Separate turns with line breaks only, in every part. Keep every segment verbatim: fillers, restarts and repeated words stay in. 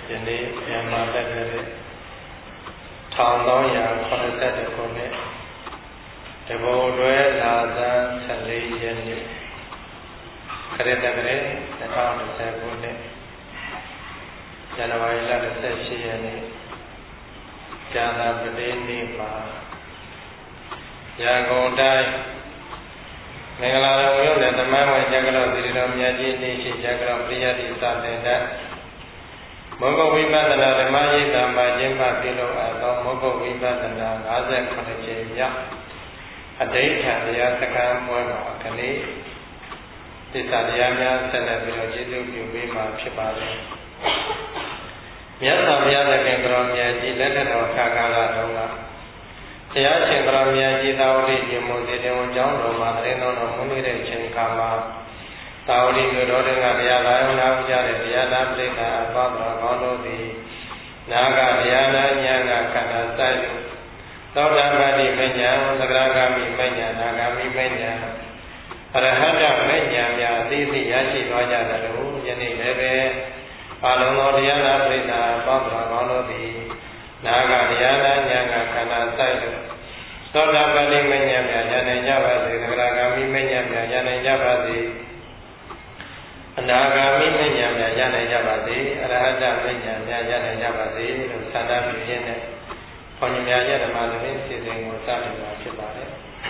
ယနေ့မြန်မာလက်နဲ့တစ်ထောင်သုံးရာခုနှစ်ဆက်ခုနှစ်တဘောတွဲလာဇန်ဆယ်လေးရက်နေ့ခရစ်တက္ကရာနှစ်ထောင်တစ်ဆယ်ခုနှစ်ဇန်နဝါရီလတစ်ဆက်ရှိရက်နေ့ဇာနာပတိနေ့မှာရန်ကုန်တိုင်းမင်္ဂလာတော်မြို့နယ်သမိုင်းဝင်ကျက်ကတော်သီရိတော်မြတ်ကြီးနေရှိကျက်ကတော်ပရိယတ်တိစတင်တဲ့မောဂဝိပဿနာဓမ္မရိပ်သာမှာကျင်းပပြုလုပ်အပ်သောမောဂဝိပဿနာ၅၇ကြိမ်မြောက်အဋ္ဌိဋ္ဌံတရားစခန်းပွဲမှာခဏလေးသစ္စာတရားများဆက်လက်ပြီးတော့ကျေးဇူးပြုပေးမှာဖြစ်ပါတယ်။မြတ်စွာဘုရားသခင်ကတော်မြတ်ကြီးလက်ထက်တော်ခါကာလတုန်းကဘုရားရှင်ကတော်မြတ်ကြီးသာဝတိပြမုသေတဝန်ကျောင်းတော်မှာတရင်တော်တော်မူနေတဲ့ချိန်ခါမှာသာဝတိမြို့တော်တွင်ကတရားလာယုံနာကြတဲ့တရားနာပရိသတ်အပေါင်းတော်ကောင်းတို့သည်နာဂတရားနာဉာဏ်ကခန္ဓာစိုက်သောတာပတိမဉ္ဇဉ်သဂရဂမိမဉ္ဇဉ်နာဂမိမဉ္ဇဉ်အရဟတမဉ္ဇဉ်များအသိသိရရှိသွားကြသလိုယနေ့လည်းပဲအလုံးစုံတရားနာပရိသတ်အပေါင်းတော်ကောင်းတို့သည်နာဂတရားနာဉာဏ်ကခန္ဓာစိုက်သောတာပတိမဉ္ဇဉ်များဉာဏ်နိုင်ကြပါစေသဂရဂမိမဉ္ဇဉ်များဉာဏ်နိုင်ကြပါစေအနာဂါမိမဉ္ဇဉ်များရနိုင်ကြပါစေအရဟတမဉ္ဇဉ်များရနိုင်ကြပါစေလို့ဆန္ဒပြုရင်းနဲ့ဘုန်းကြီးများရဲ့ဓမ္မသဘင်စီစဉ်ကိုစတင်မှာဖြစ်ပါတယ်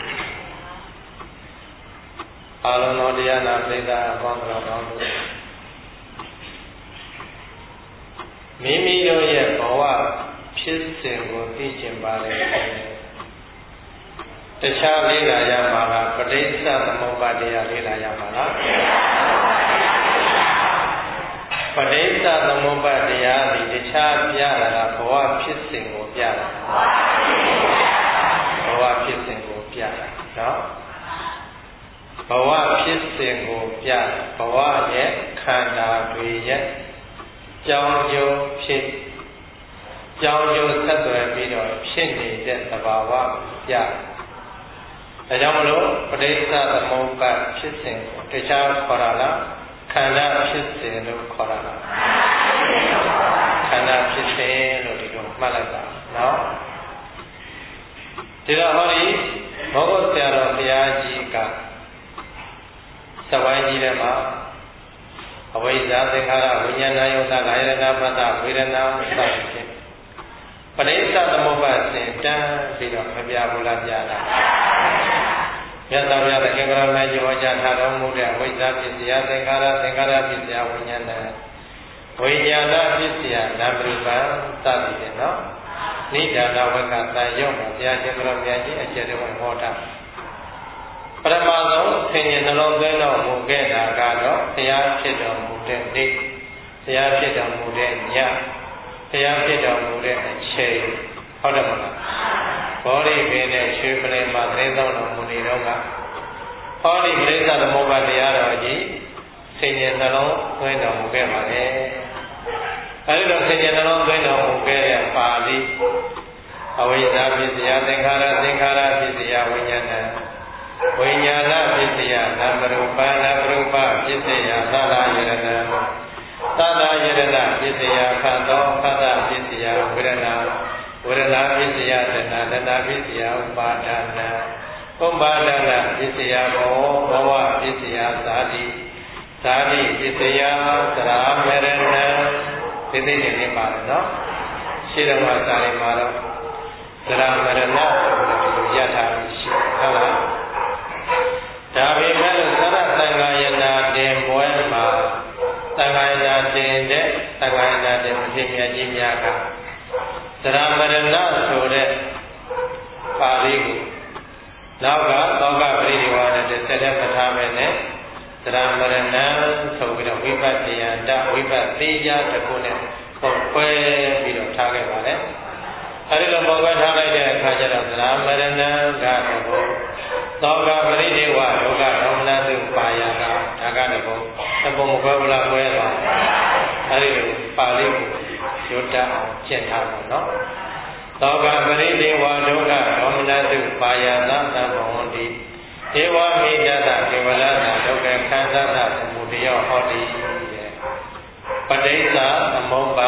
အာလုံးတော်တရားနာပရိသတ်အပေါင်းတော်ကောင်းတို့မိမိတို့ရဲ့ဘဝဖြစ်စဉ်ကိုသိကျင်ပါလေတခြားလေ့လာရမှာလားပဋိစ္စသမုပ္ပါဒတရားလေ့လာရမှာလားပဋိစ္စသမုပ္ပါဒတရားဒီတခြားပြတာကဘဝဖြစ်စဉ်ကိုပြတာဘဝဖြစ်စဉ်ကိုပြတာနော်ဘဝဖြစ်စဉ်ကိုပြဘဝရဲ့ခန္ဓာတွေရဲ့ကြောင်းကျိုးဖြစ်ကြောင်းကျိုးဆက်သွယ်ပြီးတော့ဖြစ်နေတဲ့သဘာဝပြဒါကြောင့်မလို့ပဋိစ္စသမုပ္ပါဒဖြစ်စဉ်ကိုတခြားခေါ်တာလားခန္ဓာဖြစ်စဉ်လို့ခေါ်တာလားခန္ဓာဖြစ်စဉ်လို့ဒီလိုမှတ်လိုက်ပါနော်ဒီတော့ဟောဒီဘောဂဆရာတော်ဘုရားကြီးကစဝိုင်းကြီးထဲမှာအဝိဇ္ဇာသင်္ခါရဝိညာဏယုတ်တာကာယရဏပတ္တဝေဒနာစသဖြင့်ပဋိစ္စသမုပ္ပါဒ်စဉ်တန်းပြီးတော့မပြဘူးလားပြတာမြတ်စွာဘုရားသခင်ကတော်မြတ်ကြီးဟောကြားထားတော်မူတဲ့အဝိဇ္ဇာဖြစ်เสียသင်္ခါရသင်္ခါရဖြစ်เสียဝိညာဏဝိညာဏဖြစ်เสียနာမရူပံစသည်ဖြင့်နော်နိဒာနဝကတန်ရုံမှာဘုရားရှင်ကတော်မြတ်ကြီးအကျယ်တော်ဟောတာပရမဆုံးဆင်ញနှလုံးသွင်းတော်မူခဲ့တာကတော့ဘုရားဖြစ်တော်မူတဲ့နေ့ဘုရားဖြစ်တော်မူတဲ့ညဘုရားဖြစ်တော်မူတဲ့အချိန်ဟုတ်တယ်မလားဘောဓိပင်နဲ့ရွှေပလင်မှာသတင်းတော်မူနေတော့ကဟောဒီပရိစ္ဆသမုပ္ပါဒ်တရားတော်ကြီးဆင်ញနှလုံးသွင်းတော်မူခဲ့ပါလေအဲဒီတော့ဆင်ញနှလုံးသွင်းတော်မူခဲ့တဲ့ပါဠိအဝိဇ္ဇာဖြစ်เสียသင်္ခါရသင်္ခါရဖြစ်เสียဝိညာဏဝိညာဏဖြစ်เสียနာမရူပနာမရူပဖြစ်เสียသတ္တယရဏသတ္တယရဏဖြစ်เสียခန္ဓာခန္ဓာဖြစ်เสียဝေဒနာဝေဒနာဖြစ်เสียတဏှာတဏှာဖြစ်เสียဥပါဒနာဥပါဒနာဖြစ်เสียဘောဘဝဖြစ်เสียဇာတိဇာတိဖြစ်เสียသရမရဏဒီသိနေနေပါတော့ရှင်းတော်မှာစာရင်းမှာတော့သရမရဏဆိုပြီးရထားရှိဟုတ်လားဒါပေမဲ့သရသံဃာယနာတင်ပွဲမှာသံဃာယနာတင်တဲ့သံဃာယနာတင်အဖြစ်မြတ်ကြီးများကသရမရဏဆိုတဲ့ပါဠိကိုနောက်ကသောကပရိဒီဝါနဲ့တစ်ဆက်တည်းမထားပဲနဲ့သရမရဏဆိုပြီးတော့ဝိပဿနာတဝိပဿသေချာတစ်ခုနဲ့ပုံခွဲပြီးတော့ထားခဲ့ပါလေအဲဒီလိုပုံခွဲထားလိုက်တဲ့အခါကျတော့သရမရဏကတော့သောကပရိဒီဝါဒုက္ခဒေါမနတုပါယတာဒါကတော့ဘုံဘုံမကွဲဘူးလားကွဲသွားအဲဒီလိုပါဠိကိုရွတ်တတ်အောင်ကျင့်ထားပါတော့သောကပရိဒီဝါဒုက္ခဒေါမနတုပါယတာသံဃဝန္တိဧဝမိတ္တကေဝလနာဒုက္ခခန္ဓာသမုဒယဟောတိပဋိစ္စသမုပ္ပါဒ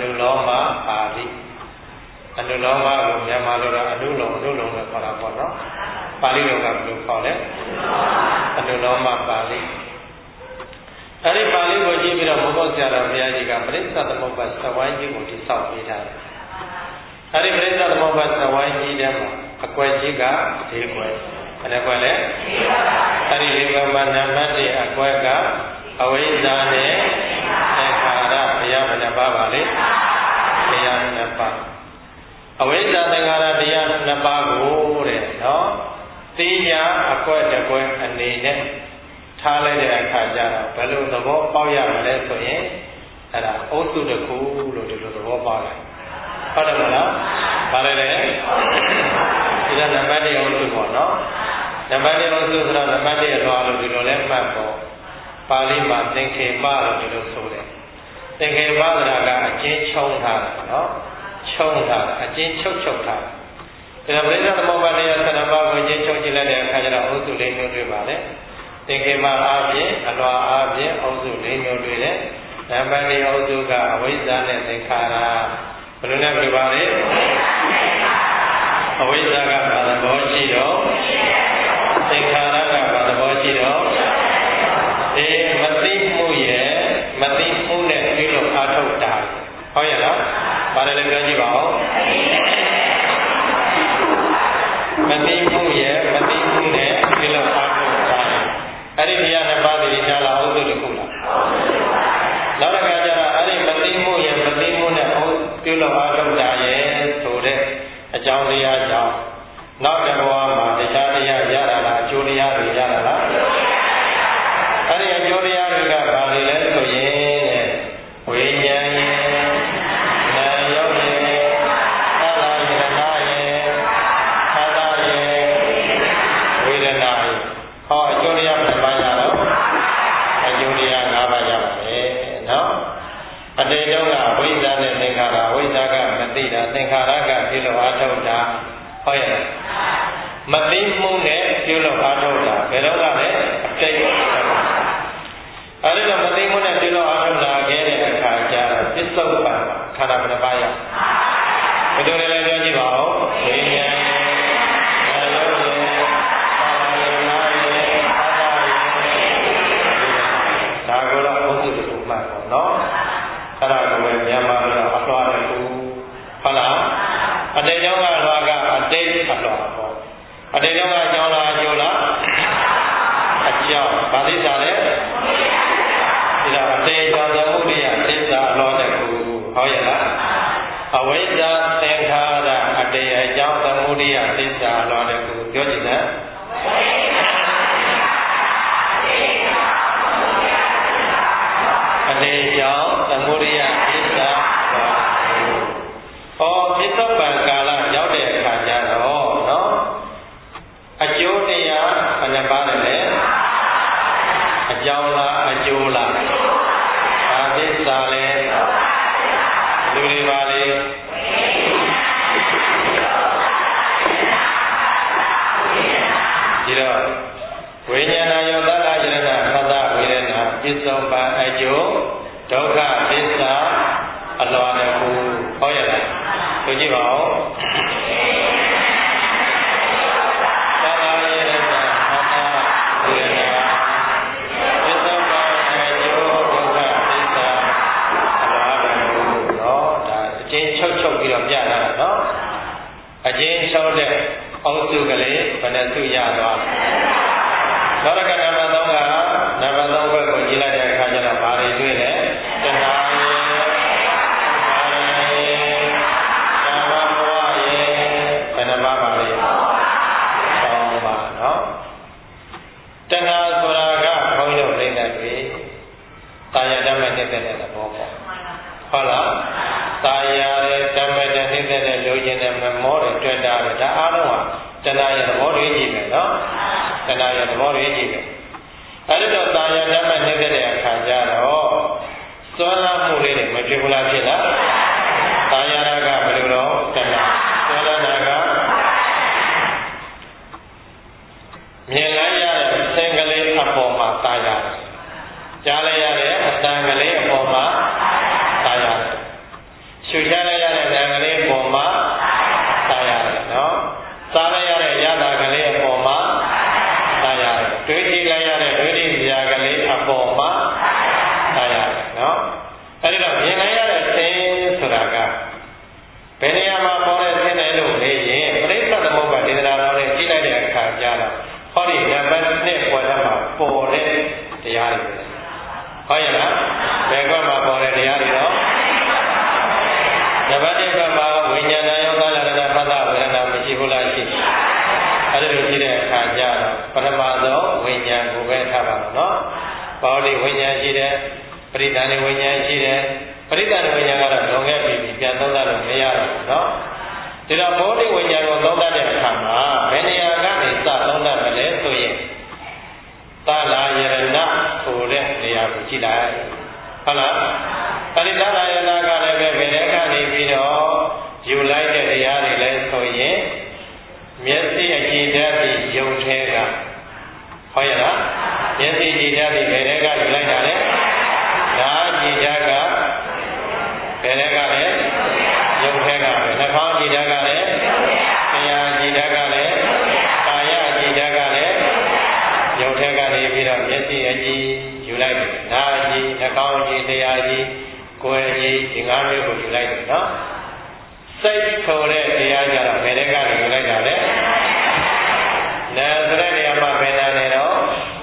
နုလောမပါဠိအနုလောမကိုမြန်မာလိုတော့အနုလုံအနုလုံလို့ခေါ်တာပေါ့နော်ပါဠိလိုကဘယ်လိုခေါ်လဲအနုလောမပါဠိအဲ့ဒီပါဠိကိုကြည့်ပြီးတော့ဘုရားဆရာတော်ဘုရားကြီးကပရိစ္ဆသမုပ္ပါသဝိုင်းကြီးကိုတိဆောက်ပေးထားတယ်အဲ့ဒီပရိစ္ဆသမုပ္ပါသဝိုင်းကြီးထဲမှာအကွက်ကြီးက၄ကွက်ဘယ်နှကွက်လဲအဲ့ဒီ၄ကွက်မှာနံပါတ်၁အကွက်ကအဝိဇ္ဇာနဲ့သင်္ခါရဘုရားဘယ်နှပါးပါလဲတရားနှစ်ပါးအဝိဇ္ဇာသင်္ခါရတရားနှစ်ပါးကိုတဲ့နော်သိညာအကွက်တစ်ကွက်အနေနဲ့ထားလိုက်တဲ့အခါကျတော့ဘယ်လိုသဘောပေါက်ရမလဲဆိုရင်အဲ့ဒါအုပ်စုတစ်ခုလို့ဒီလိုသဘောပေါက်လိုက်ဟုတ်တယ်မလားဗါလဲလေဒီကနံပါတ်၁အုပ်စုပေါ့နော်နံပါတ်၁အုပ်စုဆိုတော့နံပါတ်၁အလွာလို့ဒီလိုလဲမှတ်ပေါ့ပါဠိမှာသင်္ခေပလို့ဒီလိုဆိုတယ်သင်္ခေပဆိုတာကအကျဉ်းချုံထားတာနော်ချုံထားတာအကျဉ်းချုပ်ချုပ်ထားတာဒါပရိစ္ဆေသမုပ္ပါဒ်ရဲ့ဆန္ဒပါးကိုအကျဉ်းချုပ်ကြည့်လိုက်တဲ့အခါကျတော့အုပ်စုလေးမျိုးတွေ့ပါလေသင်္ခေပအားဖြင့်အလွာအားဖြင့်အုပ်စုလေးမျိုးတွေ့တယ်နံပါတ်၄အုပ်စုကအဝိဇ္ဇာနဲ့သင်္ခါရဘယ်လိုလဲပြပါလဲအဝိဇ္ဇာကဘာသဘောရှိတော့သင်္ခါရကဘာသဘောရှိတော့ဒီမသိမှုရဲ့မသိမှုနဲ့ပြုလို့အားထုတ်တာဟုတ်ရဲ့လားဘာလဲပြောကြည့်ပါဦးမသိမှုရဲ့မသိမှုနဲ့ပြုလို့အားထုတ်တာအဲ့ဒီတရားနှစ်ပါးဒီကြားလာအောင်လုပ်တစ်ခုလားနောက်တစ်ခါကျတော့အဲ့ဒီမသိမှုရဲ့မသိမှုနဲ့ပြုလို့အားထုတ်တာရဲ့ဆိုတဲ့အကြောင်းတရားကြောင့်နောက်တစ်ဘဝမှာတရားတရားရတာလားအကျိုးတရားတွေရတာလားအဲ့ဒီအကျိုးတရားတွေကဘာတွေလဲဆိုရင်တဲ့ဝိညာဉ်ရဲ့နာယောရဲ့သာသာယရဏရဲ့သာသာရဲ့ဝေဒနာရဲ့ဟောအကျိုးတရားဘယ်ပါရတော့အကျိုးတရား၅ပါးရပါတယ်နော်အတေတုံးကဝိဇ္ဇာနဲ့သင်္ခါရဝိဇ္ဇာကမသိတာသင်္ခါရကပြုလို့အားထုတ်တာဟုတ်ရဲ့မသိမှုနဲ့ပြုလို့အားထုတ်တာဘယ်တော့ကလဲအတိတ်အဲဒီတော့မသိမှုနဲ့ပြုလို့အားထုတ်လာခဲ့တဲ့အခါကျတော့ပစ္စုပ္ပန်ခန္ဓာဘယ်နှပါးရဘယ်လိုလဲပြောကြည့်ပါဦးဝိညာဉ်ဒါကိုတော့ဘုသူတို့မှတ်ပေါ့နော်အဲ့ဒါကိုပဲမြန်မာလိုအလွှာတခုဟုတ်လားအတေကျောင်းကလွှာကအတေအလွှာပေါ့အတေကျောင်းကအကျောင်းလားအကျိုးလားအကျောင်းဗာသိတာလေဒီတော့အတေကျောင်းသမုဒိယသစ္စာအလွှာတခုဟုတ်ရဲ့လားအဝိဇ္ဇာသင်္ခါရအတေအကျောင်းသမုဒိယသစ္စာအလွှာတခုပြောကြည့်စမ်းအတေကျောင်းသမုဒိယသစ္စာဟောပြစ္ဆုတ်ပံကာလရောက်တဲ့အခါကျတော့နော်အကျိုးတရားဘယ်နှပါးလဲအကြောင်းလားအကျိုးလားဘာသစ္စာလဲလူတွေပါလေဒီတော့ဝိညာဏယောသတ္တယရဏသတ္တဝေဒနာပြစ္ဆုတ်ပံအကျိုးဒုက္ခသစ္စာအလွာတခုဟောရလားဆိုကြည့်ပါဦးသတ္တယရဏသတ္တဝေဒနာပြစ္ဆုတ်ပံအကျိုးဒုက္ခသစ္စာအလွာတခုနော်ဒါအချင်းချုပ်ချုပ်ပြီးတော့ပြတာနော်အချင်းချုပ်တဲ့အုပ်စုကလေးဘယ်နှစုရသွားနောက်တစ်ခါနံပါတ်၃ကနံပါတ်၃ဘက်ကိုကြည့်လိုက်တဲ့အခါကျတော့ဘာတွေတွေ့လဲတဏှာရဲ့မာနရဲ့ကာမဘဝရဲ့ဘယ်နှပါးပါလဲ၃ပါးနော်တဏှာဆိုတာကဘုန်းကြီးတို့သိတဲ့တွေတာယာဓမ္မနဲ့တဲ့သဘောပေါ့ဟုတ်လားတာယာရဲ့ဓမ္မနဲ့နေတဲ့လိုချင်တဲ့မမောတွေတွေ့တာပဲဒါအားလုံးဟာတဏှာရဲ့သဘောတွေကြည့်မယ်နော်တဏှာရဲ့သဘောတွေကြည့်မယ်အဲဒီတော့တာယာဓမ္မနေတဲ့အခါကျတော့စွမ်းလာမှုလေးတွေမဖြစ်ဘူးလားဖြစ်လားတာယာကဘယ်လိုတော့တဏှာစွမ်းလာတာကမြင်လိုက်ရတဲ့သင်္ကလေးအပေါ်မှာတာယာကြားလိုက်ရတဲ့အတန်ကလေးအပေါ်မှာတာယာအဲဒီတော့မြင်နိုင်ရတဲ့သင်ဆိုတာကဘယ်နေရာမှာပေါ်တဲ့သင်တယ်လို့လေရင်ပရိစ္ဆေသမုပ္ပါဒေသနာတော်နဲ့ကြည့်လိုက်တဲ့အခါကျတော့ဟောဒီနံပါတ်နှစ်ပေါ်ထဲမှာပေါ်တဲ့တရားတွေဟုတ်ရဲ့လားဘယ်ကွက်မှာပေါ်တဲ့တရားတွေတော့နံပါတ်တစ်ကွက်မှာဝိညာဏယောသလရဏပတ္တဝေဒနာမရှိဘူးလားရှိအဲဒီလိုရှိတဲ့အခါကျတော့ပထမဆုံးဝိညာဉ်ကိုပဲထားပါတော့နော်ဘောဓိဝိညာဉ်ရှိတယ်ပရိသန္ဓေဝိညာဉ်ရှိတယ်ပရိသန္ဓေဝိညာဉ်ကတော့လွန်ခဲ့ပြီပြန်သုံးသပ်လို့မရတော့ဘူးနော်ဒီတော့ဘောဓိဝိညာဉ်ကိုသုံးသပ်တဲ့အခါမှာဘယ်နေရာကနေစသုံးသပ်မလဲဆိုရင်သလာယရဏဆိုတဲ့နေရာကိုကြည့်လိုက်ဟုတ်လားပရိသလာယရဏကလည်းပဲဘယ်နေကနေပြီးတော့ယူလိုက်တဲ့တရားတွေလဲဆိုရင်မျက်စိအကြည့်ဓာတ်ဒီယုံထဲကဟုတ်ရဲ့လားမျက်စိကြည့်ဓာတ်ဒီဘယ်နေကယူလိုက်တာလဲနားကြည့်ဓာတ်ကဘယ်နေကလဲယုံထဲကပဲနှာခေါင်းကြည့်ဓာတ်ကလည်းတရားကြည့်ဓာတ်ကလည်းကာယကြည့်ဓာတ်ကလည်းယုံထဲကနေပြီးတော့မျက်စိအကြည့်ယူလိုက်တယ်နားကြည့်နှာခေါင်းကြည့်တရားကြည့်ကိုယ်ကြည့်ဒီငါးမျိုးကိုယူလိုက်တယ်နော်စိတ်ဆိုတဲ့တရားကြတော့ဘယ်နေကနေယူလိုက်တာလဲနာဆိုတဲ့နေရာမှာဘယ်နာနေတော့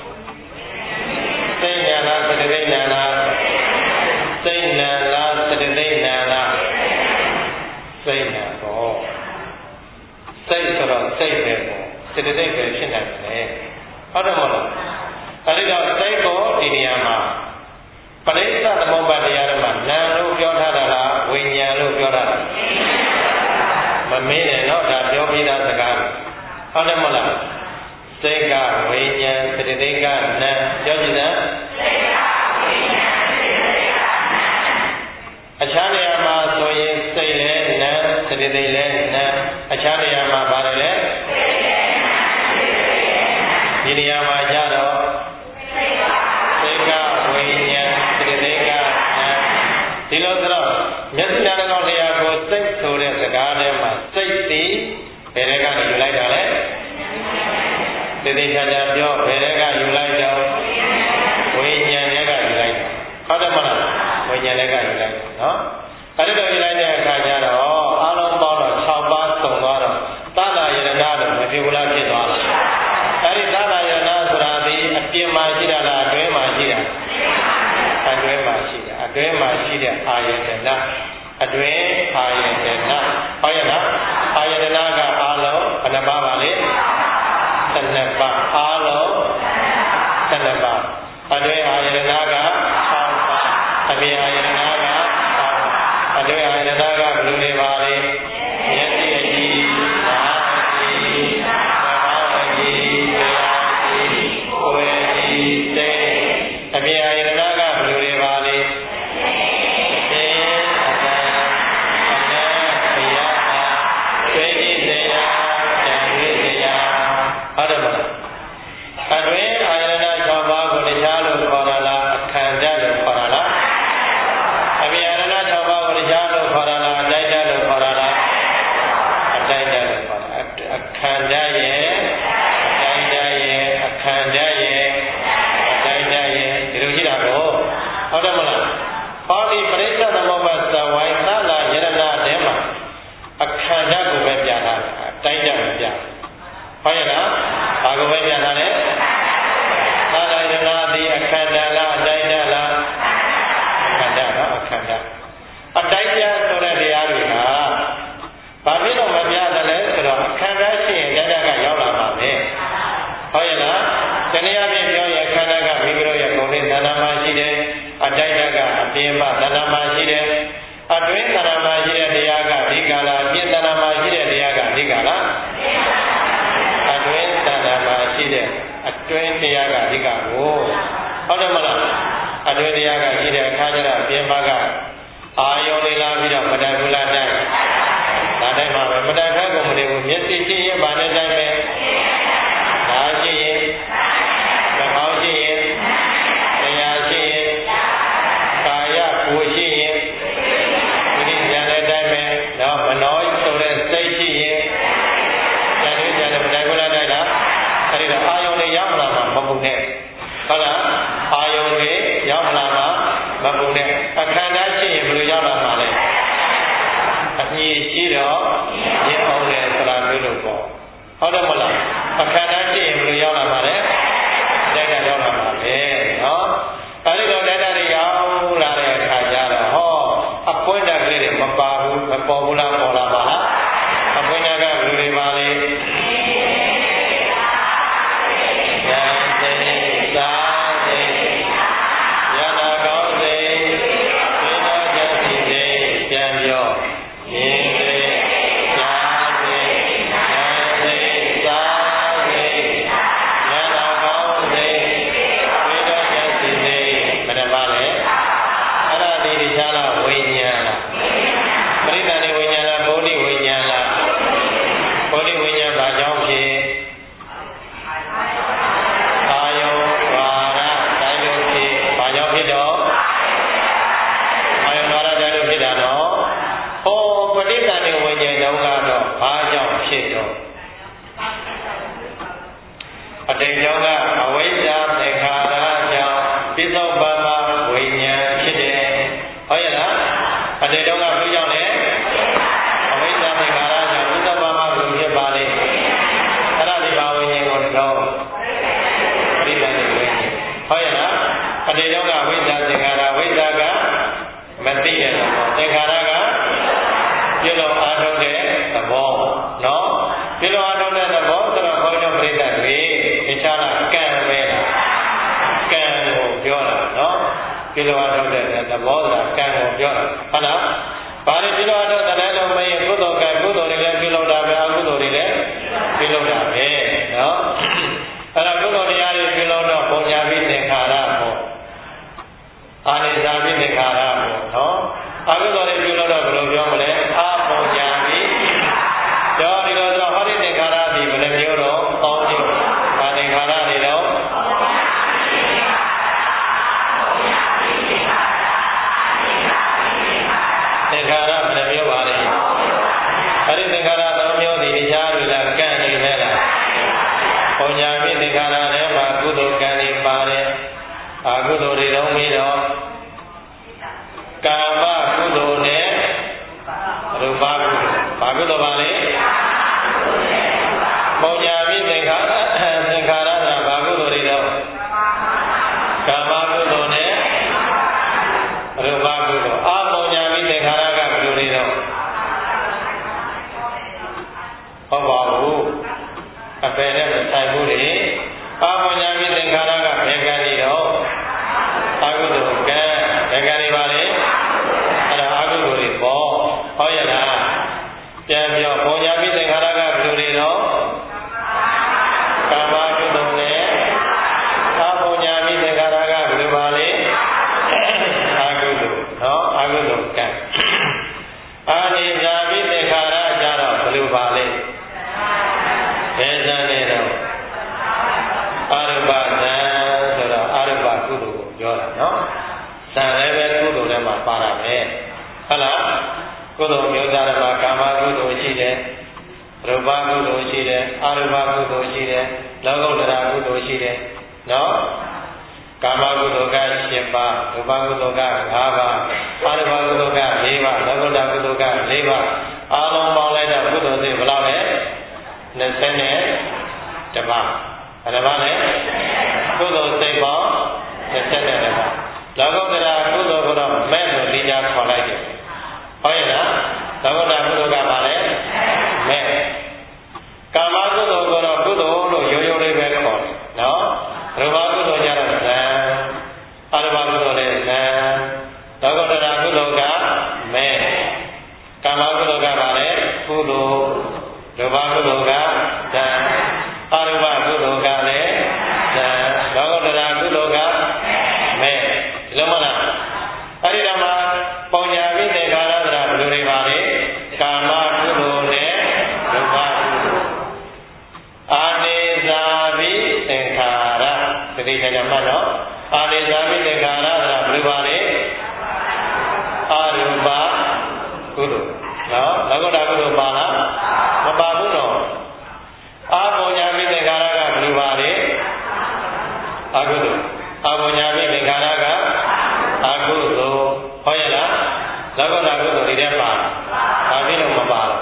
စိတ်ညာလားစတိသိညာလားစိတ်နာလားစတိသိညာလားစိတ်နာပေါ့စိတ်ဆိုတော့စိတ်ပဲပေါ့စတိသိပဲဖြစ်နိုင်တယ်ဟုတ်တယ်မဟုတ်လားအဲဒီတော့စိတ်ကိုဒီနေရာမှာပရိစ္ဆေသမုပ္ပါတရားတွေမှာနာလို့ပြောထားတာလားဝိညာဉ်လို့ပြောထားတာမမေးနဲ့တော့ဒါပြောပြီးသားစကားဟုတ်တယ်မဟုတ်လားစိတ်ကဝိညာဉ်စတိသိကနာပြောကြည့်စမ်းစိတ်ကဝိညာဉ်စတိသိကနာအခြားနေရာမှာဆိုရင်စိတ်လည်းနာစတိသိလည်းနာအခြားနေရာမှာပါတယ်လေစိတ်လည်းနာစတိသိလည်းနာဒီနေရာမှာကြတော့စိတ်ကစိတ်ကဝိညာဉ်စတိသိကနာဒီလိုဆိုတော့မျက်စိနားကောင်တရားကိုစိတ်ဆိုတဲ့စကားထဲမှာစိတ်သည်ဘယ်ကနေယူလိုက်တာလဲသေသေးချာချာပြောဘယ်ကယူလိုက်တော့ဝိညာဉ်နဲ့ကယူလိုက်ဟုတ်တယ်မလားဝိညာဉ်နဲ့ကယူလိုက်နော်အဲ့ဒါယူလိုက်တဲ့အခါကျတော့အလုံးပေါင်းတော့၆ပါးစုံသွားတော့သလာယရဏတော့မဖြစ်ဘူးလားဖြစ်သွားလားအဲ့ဒီသလာယရဏဆိုတာဒီအပြင်မှာရှိတာလားအတွင်းမှာရှိတာအတွင်းမှာရှိတာအတွင်းမှာရှိတဲ့အာယတနာအတွင်းအာယတနာဟုတ်ရဲ့လားအာယတနာကအလုံးဘယ်နှပါးပါလဲသနပါအားလုံးသနပါအတွင်းအာယတနာက၆ပါးအပြင်အာယတနာက၆ပါးအတွင်းအာယတနာကဘယ်လိုနေပါလဲမျက်စိအကြည့်နားအကြည့်နှာခေါင်းအကြည့်တရားအကြည့်ကိုယ်အကြည့်စိတ်အပြင်အာယတနာကဘယ်လိုနေပါလဲအတွင်းအာယတနာ၆ပါးကိုတရားလို့ခေါ်တာလားအခန္ဓာလို့ခေါ်တာလားအပြင်အာယတနာ၆ပါးကိုတရားလို့ခေါ်တာလားအတိုက်တလို့ခေါ်တာလားအတိုက်တလို့ခေါ်တာအခန္ဓာရဲ့အတိုက်တရဲ့အခန္ဓာရဲ့အတိုက်တရဲ့ဒီလိုရှိတာကိုဟုတ်တယ်မလားဟောဒီပရိစ္ဆေသမုပ္ပါသဝိုင်းသလာယရဏတဲမှာအခန္ဓာကိုပဲပြတာအတိုက်တမပြဟုတ်ရဲ့လားဘာကိုပဲပြတာလဲသလာယရဏဒီအခန္ဓာလားအတိုက်တလားအခန္ဓာနော်အခန္ဓာအတိုက်တဆိုတဲ့တရားတွေကဘာဖြစ်လို့မပြတယ်လဲဆိုတော့အခန္ဓာရှိရင်တဏ္ဍကရောက်လာမှာပဲဟုတ်ရဲ့လားတနည်းအားဖြင့်ပြောရင်ခန္ဓာကမိမိတို့ရဲ့ကိုယ်နဲ့သဏ္ဍာန်မှာရှိတယ်အတိုက်တကအပြင်မှာသဏ္ဍာန်မှာရှိတယ်အတွင်းသဏ္ဍာန်မှာရှိတဲ့တရားကဒီကာလအပြင်သဏ္ဍာန်မှာရှိတဲ့တရားကဒီကာလအတွင်းသဏ္ဍာန်မှာရှိတဲ့အတွင်းတရားကအဓိကကိုဟုတ်တယ်မလားအတွင်းတရားကရှိတဲ့အခါကျတော့အပြင်ဘက်ကအာယုန်လေးလာပြီးတော့မတန်ဘူးလားတိုင်းဒါတိုင်းမှာပဲမတန်ခက်ကုန်မနေဘူးမျက်စိကြည့်ရင်ဗာနဲ့တိုင်းပဲဒါကြည့်ရင်နှာခေါင်းကြည့်ရင်တရားကြည့်ရင်ကာယကိုကြည့်ရင်ရှိရင်ဘယ်လိုရောက်လာမှာလဲအမြင်ရှိတော့ရင်းအောင်တယ်ဆိုတာမျိုးလို့ပေါ့ဟုတ်တယ်မလားအခန္ဓာရှိရင်ဘယ်လိုရောက်လာမှာလဲတိုက်တာရောက်လာမှာလေနော်အဲဒီတော့တိုက်တာတွေရောက်လာတဲ့အခါကျတော့ဟောအပွင့်တက်ကလေးတွေမပါဘူးမပေါ်ဘူးလားပေါ်လာပါလားအပွင့်တက်ကဘယ်လိုတွေပါလဲကိလေသာထုတ်တဲ့သဘောသာကံကိုပြောတာဟုတ်လားဘာလို့ကိလေသာထုတ်တဲ့လုံးမရင်ကုသိုလ်ကံကုသိုလ်တွေလည်းပြုလုပ်တာပဲအကုသိုလ်တွေလည်းပြုလုပ်တာပဲနော်အဲ့ဒါကုသိုလ်တရားတွေပြုလုပ်တော့ပုံညာပြီးသင်္ခါရပေါ့အာနိသပြီးသင်္ခါရပေါ့နော်အကုသိုလ်တွေပြုလုပ်တော့ဘယ်လိုပြောမလဲအာပုံညာပြီးကြောဒီလိုဆိုဟောဒီသင်္ခါရဒီဘယ်နှမျိုးတော့ပေါင်းခြင်းဗာသင်္ခါရတွေတော့သင်္ခါရဘယ်နှမျိုးပါလဲအဲ့ဒီသင်္ခါရသုံးမျိုးဒီတရားတွေလားကံနေပဲလားပုံညာပြီးသင်္ခါရထဲမှာကုသိုလ်ကံတွေပါတယ်အကုသိုလ်တွေတော့ပြီးတော့ကာမကုသိုလ်နဲ့ရူပကုသိုလ်ဘာကုသိုလ်ပါလဲပုံညာပြီးသင်္ခါရသင်္ခါရကဘာကုသိုလ်တွေတော့ကာမကုသိုလ်နဲ့ရူပကုသိုလ်အာပုံညာပြီးသင်္ခါရကဘယ်လိုတွေတော့ဟုတ်ပါဘူးအပယ်နဲ့မဆိုင်ဘူးလေအာပုံညာပြီးသင်္ခါရကဘယ်ကံတွေတော့အကုသိုလ်ကံဘယ်ကံတွေပါလဲအဲ့ဒါအကုသိုလ်တွေပေါ့ဟုတ်ရဲ့လားပြန်ပြောပုံညာပြီးသင်္ခါရကဘယ်လိုတွေတော့ကာမကုသိုလ်နဲ့အာပုံညာပြီးသင်္ခါရကဘယ်လိုပါလဲအကုသိုလ်နော်အကုသိုလ်ကံအာနိဇာပြီးသင်္ခါရကြတော့ဘယ်လိုပါလဲဘယ်ဇာနဲ့တော့အာရူပဇံဆိုတော့အာရူပကုသိုလ်ကိုပြောတာနော်ဇံလည်းပဲကုသိုလ်ထဲမှာပါတာပဲဟုတ်လားကုသိုလ်မျိုးသားတွေမှာကာမကုသိုလ်ရှိတယ်ရူပကုသိုလ်ရှိတယ်အာရူပကုသိုလ်ရှိတယ်လောကုတ္တရာကုသိုလ်ရှိတယ်နော်ကာမကုသိုလ်က၈ပါးရူပကုသိုလ်က၅ပါးအာရူပကုသိုလ်က၄ပါးလောကုတ္တရာကုသိုလ်က၄ပါးအားလုံးပေါင်းလိုက်တော့ကုသိုလ်စိတ်ဘယ်လောက်လဲ၂၀နဲ့တစ်ပါးဘယ်နှပါးလဲကုသိုလ်စိတ်ပေါင်း၂၀နဲ့တစ်ပါးလောကုတ္တရာကုသိုလ်ကတော့မဲ့လို့လိညာခေါ်လိုက်တယ်ဟုတ်ရဲ့လားလောကုတ္တရာကုသိုလ်ကပါလဲမဲ့ကာမကုသိုလ်ကတော့ကုသိုလ်လို့ရိုးရိုးလေးပဲခေါ်တယ်နော်ရူပကုသိုလ်ကြတော့ဇံအာရူပကုသိုလ်လည်းဇံလောကုတ္တရာကုသိုလ်ကမဲ့ကာမကုသိုလ်ကပါလဲကုသိုလ်ရူပကုသိုလ်ကဇံအာရူပကုသိုလ်ကလည်းဇံလောကုတ္တရာကုသိုလ်ကမဲ့ဒီလိုမလားအဲ့ဒီတော့မှပုံညာပြီးသင်္ခါရဆိုတာဘယ်လိုတွေပါလဲကာမကုသိုလ်နဲ့ရူပကုသိုလ်အာနိဇာပြီးသင်္ခါရဒီကိစ္စကမှတ်တော့အာနိဇာပြီးသင်္ခါရဆိုတာဘယ်လိုပါလဲအာရူပကုသိုလ်နော်လောကုတ္တရာကုသိုလ်ပါလားမပါဘူးနော်အာပုံညာပြီးသင်္ခါရကဘယ်လိုပါလဲအကုသိုလ်အာပုံညာပြီးသင်္ခါရကအကုသိုလ်ဟုတ်ရဲ့လားလောကုတ္တရာကုသိုလ်ဒီထဲပါဘာဖြစ်လို့မပါလဲ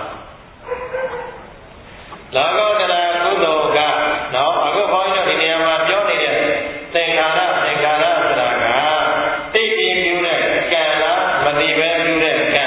လောကုတ္တရာကုသိုလ်ကနော်အခုဘုန်းကြီးတို့ဒီနေရာမှာပြောနေတဲ့သင်္ခါရသင်္ခါရဆိုတာကသိပြီးပြုတဲ့ကံလားမသိပဲပြုတဲ့ကံ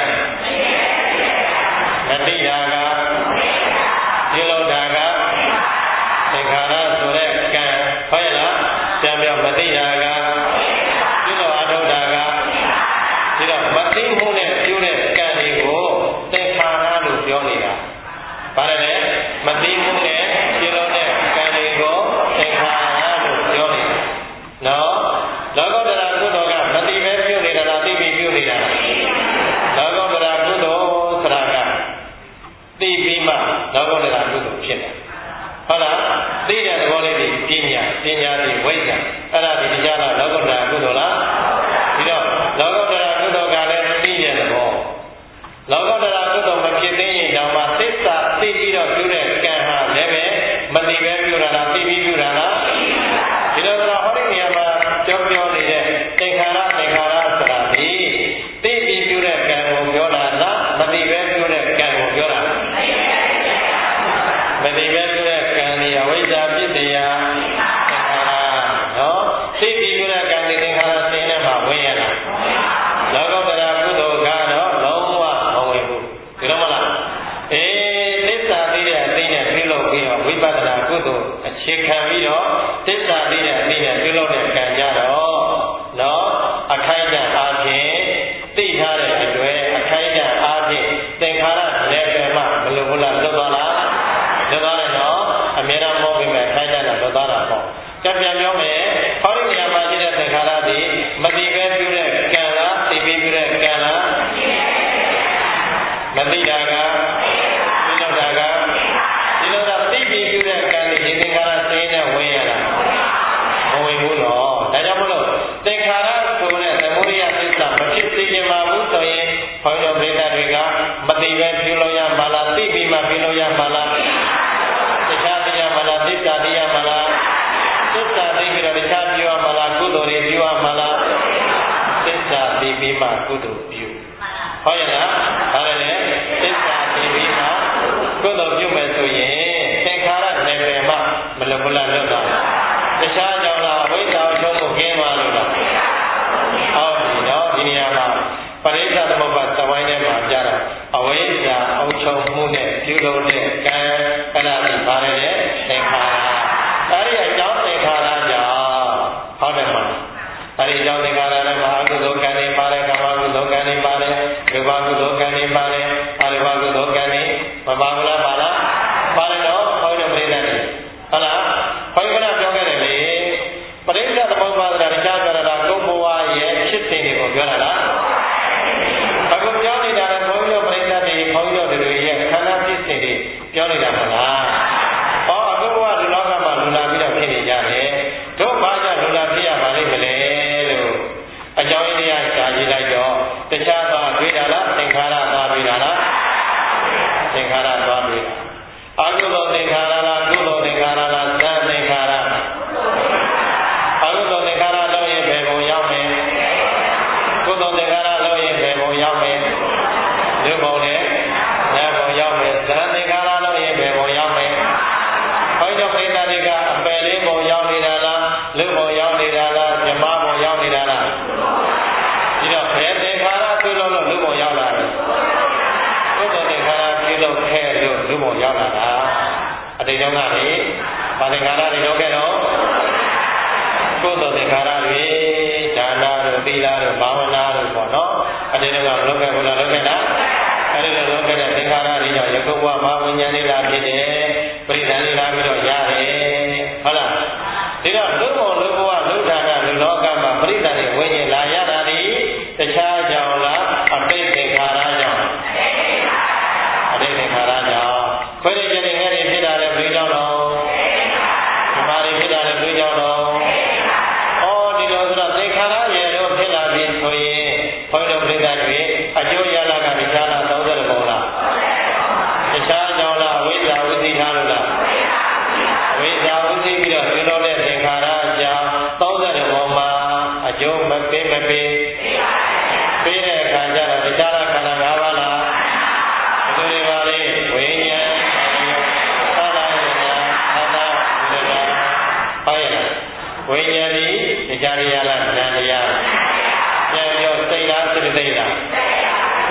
မသိတာကပြုလုပ်တာကသင်္ခါရဆိုတဲ့ကံဟုတ်ရဲ့လားပြန်ပြောမသိတာကပြုလုပ်အထုတ်တာကဒီတော့မသိမှုနဲ့ပြုတဲ့ကံတွေကိုသင်္ခါရလို့ပြောနေတာဘာလဲမသိမှုနဲ့ပြုလုပ်တဲ့ကံတွေကိုသင်္ခါရလို့ပြောနေတာနော်လောကုတ္တရာကုသိုလ်ကမသိပဲပြုနေတာလားသိပြီးပြုနေတာလောကုတ္တရာကုသိုလ်ဆိုတာကသိပြီးမှလောကုတ္တရာကုသိုလ်ဖြစ်တယ်ဟုတ်လားသိတဲ့သဘောလေးဒီပညာပညာဒီဝိဇ္ဇာအဲ့ဒါဒီတရားလားလောကုတ္တရာကုသိုလ်လားဒီတော့လောကုတ္တရာကုသိုလ်ကလည်းသိတဲ့သဘောလောကုတ္တရာကုသိုလ်မဖြစ်သေးရင်တော့မှသစ္စာသိပြီးတော့ပြုတဲ့ကံဟာလည်းပဲမသိပဲပြုတာလားသိပြီးပြုတာလားဒီလိုဆိုဟောဒီနေရာမှာပြောပြောနေတဲ့သင်္ခါရသင်္ခါရဆိုတာဒီသိပြီးပြုတဲ့ကံကိုပြောတာလားမသိပဲပြုတဲ့ကံကိုပြောတာမသိပဲပြုတဲ့ကံนี่အဝိဇ္ဇာဖြစ်တရားသင်္ခါရနော်သိပြီးပြုတဲ့ကံဒီသင်္ခါရစင်းထဲမှာဝင်ရတာလောကုတ္တရာကုသိုလ်ကတော့လုံးဝမဝင်ဘူးဒီလိုမလားအေးသစ္စာသိတဲ့အသိနဲ့ပြုလုပ်ပြီးတော့ဝိပဿနာကုသိုလ်အခြေခံပြီးတော့သစ္စာသိတဲ့အသိနဲ့ပြုလုပ်တဲ့ကံကြတော့နော်အခိုက်အတန့်အားဖြင့်သိထားတဲ့အတွက်အခိုက်အတန့်အားဖြင့်သင်္ခါရလည်းပဲမှဘယ်လိုဘုလားလွတ်သွားလားလွတ်သွားတယ်နော်အမြဲတမ်းမဟုတ်ပြင်မဲ့အခိုက်အတန့်လွတ်သွားတာပေါ့ကြက်ပြန်ပြောမယ်ဟောဒီနေရာမှာရှိတဲ့သင်္ခါရသည်မသိပဲပြုတဲ့ကံလားသိပြီးပြုတဲ့ကံလားမသိတာကပြုလုပ်တာကဒီလိုသာသိပြီးပြုတဲ့ကံဒီသင်္ခါရစိတ်နဲ့ဝင်ရတာမဝင်ဘူးတော့ဒါကြောင့်မလို့သင်္ခါရဆိုတဲ့သမုဒိယသစ္စာမဖြစ်စေချင်ပါဘူးဆိုရင်ဘုန်းတော်ပြိဿတွေကမသိပဲပြုလို့ရမှာလားသိပြီးမှပြုလို့ရမှာလားတခြားတရားမှာလားသစ္စာတရားမှာလားသစ္စာသိပြီးတော့တခြားပြုရမှာလားကုသိုလ်တွေပြုရမှာလားသစ္စာသိပြီးမှကုသိုလ်ပြုဟုတ်ရဲ့လားဒါလည်းသစ္စာသိပြီးမှကုသိုလ်ပြုမယ်ဆိုရင်သင်္ခါရနယ်ပယ်မှမလွတ်ဘူးလားလွတ်တာတခြားကြောင့်လားဝိဇ္ဇာအချုပ်ကိုကျင်းသွားလို့လားဟုတ်ပြီနော်ဒီနေရာမှာပရိစ္ဆသမုပ္ပါသဝိုင်းထဲမှာကြားတာအဝိဇ္ဇာအချုပ်မှုနဲ့ပြုလုပ်တဲ့ကံအဲ့ဒါဒီပါလေသင်္ခါရအဲ့ဒီအကြောင်းသင်္ခါရကြောင့်ဟုတ်တယ်မလားအဲ့ဒီအကြောင်းသင်္ခါရနဲ့မဟာကုသိုလ်ကံတွေပါတယ်ကာမကုသိုလ်ကံတွေပါတယ်ဒုဗ္ဗကုသိုလ်ကံတွေပါတယ်အရူပကုသိုလ်ကံတွေမပါဘူးလားပါလားပါတယ်တော့ဟောတဲ့ပြိဿတွေဟုတ်လားဘုရားကပြောခဲ့တယ်လေပရိစ္ဆသမုပ္ပါဒရာတရားကြရတာကုဘဝရဲ့ဖြစ်စဉ်တွေကိုပြောတာလားအခုပြောနေတာလည်းဘုန်းကြီးတို့ပြိဿတွေဘုန်းကြီးတို့တွေရဲ့ခန္ဓာဖြစ်စဉ်တွေပြောနေတာမဟုတ်လားဟောအခုဘဝလူလောကမှာလူလာပြီးတော့ဖြစ်နေကြတယ်တို့ဘာကြောင့်လူလာဖြစ်ရပါလိမ့်မလဲလို့အကြောင်းရင်းတရားရှားကြည့်လိုက်တော့တခြားသွားတွေ့တာလားသင်္ခါရသွားတွေ့တာလားသင်္ခါရသွားတွေ့တာအကုသိုလ်သင်္ခါရလားကုသိုလ်သင်္ခါရလားသံသင်္ခါရအကုသိုလ်သင်္ခါရလို့ရင်ဘယ်ပုံရောက်မယ်ကုသိုလ်သင်္ခါရလို့ရင်ဘယ်ပုံရောက်မယ်လူပုံနဲ့နာပုံရောက်မယ်သံသင်္ခါရလို့ရင်ဘယ်ပုံရောက်မယ်ဘုန်းကြီးတို့ပြိဿတွေကအပယ်လေးပုံရောက်နေတာလားလူပုံရောက်နေတာလားဇမပုံရောက်နေတာလားဒီတော့ဘယ်သင်္ခါရပြုလို့လို့လူပုံရောက်လာတယ်ကုသိုလ်သင်္ခါရပြုလို့ခဲ့လို့လူပုံရောက်လာတာအတိတ်တုန်းကလေဘာသင်္ခါရတွေလုပ်ခဲ့တော့ကုသိုလ်သင်္ခါရတွေဒါနတို့သီလတို့ဘာဝနာတို့ပေါ့နော်အတိတ်တုန်းကလုပ်ခဲ့ဘူးလားလုပ်ခဲ့လားအဲဒီလိုလုပ်ခဲ့တဲ့သင်္ခါရတွေကြောင့်ယခုဘဝမှာဝိညာဉ်လေးလာဖြစ်တယ်ပရိသန်လေးလာပြီးတော့ရတယ်ဟုတ်လားဒီတော့လူဘုံလူဘဝလူဌာနလူလောကမှာပရိသန်တွေဝိညာဉ်လာရတာဒီတခြားကြောင့်လားအတိတ်သင်္ခါရကြောင့်အတိတ်သင်္ခါရကြောင့်ခွေးတွေကျင်ငယ်တွေဖြစ်တာလည်းပြီးကြောင့်တော့ဒီမှာတွေဖြစ်တာလည်းပြီးကြောင့်တော့ဩဒီလိုဆိုတော့သင်္ခါရရဲ့လို့ဖြစ်လာပြီဆိုရင်ဘုန်းတော်ပြိဿတွေအကျိုးရလာကတခြားလားသုံးတယ်ပုံလားတခြားကြောင့်လားအဝိဇ္ဇာဝိသိထားလို့လားအဝိဇ္ဇာဝိသိပြီးတော့ပြုလုပ်တဲ့သင်္ခါရကြောင့်သုံးတယ်ပုံမှာအကျိုးမပေးမပေး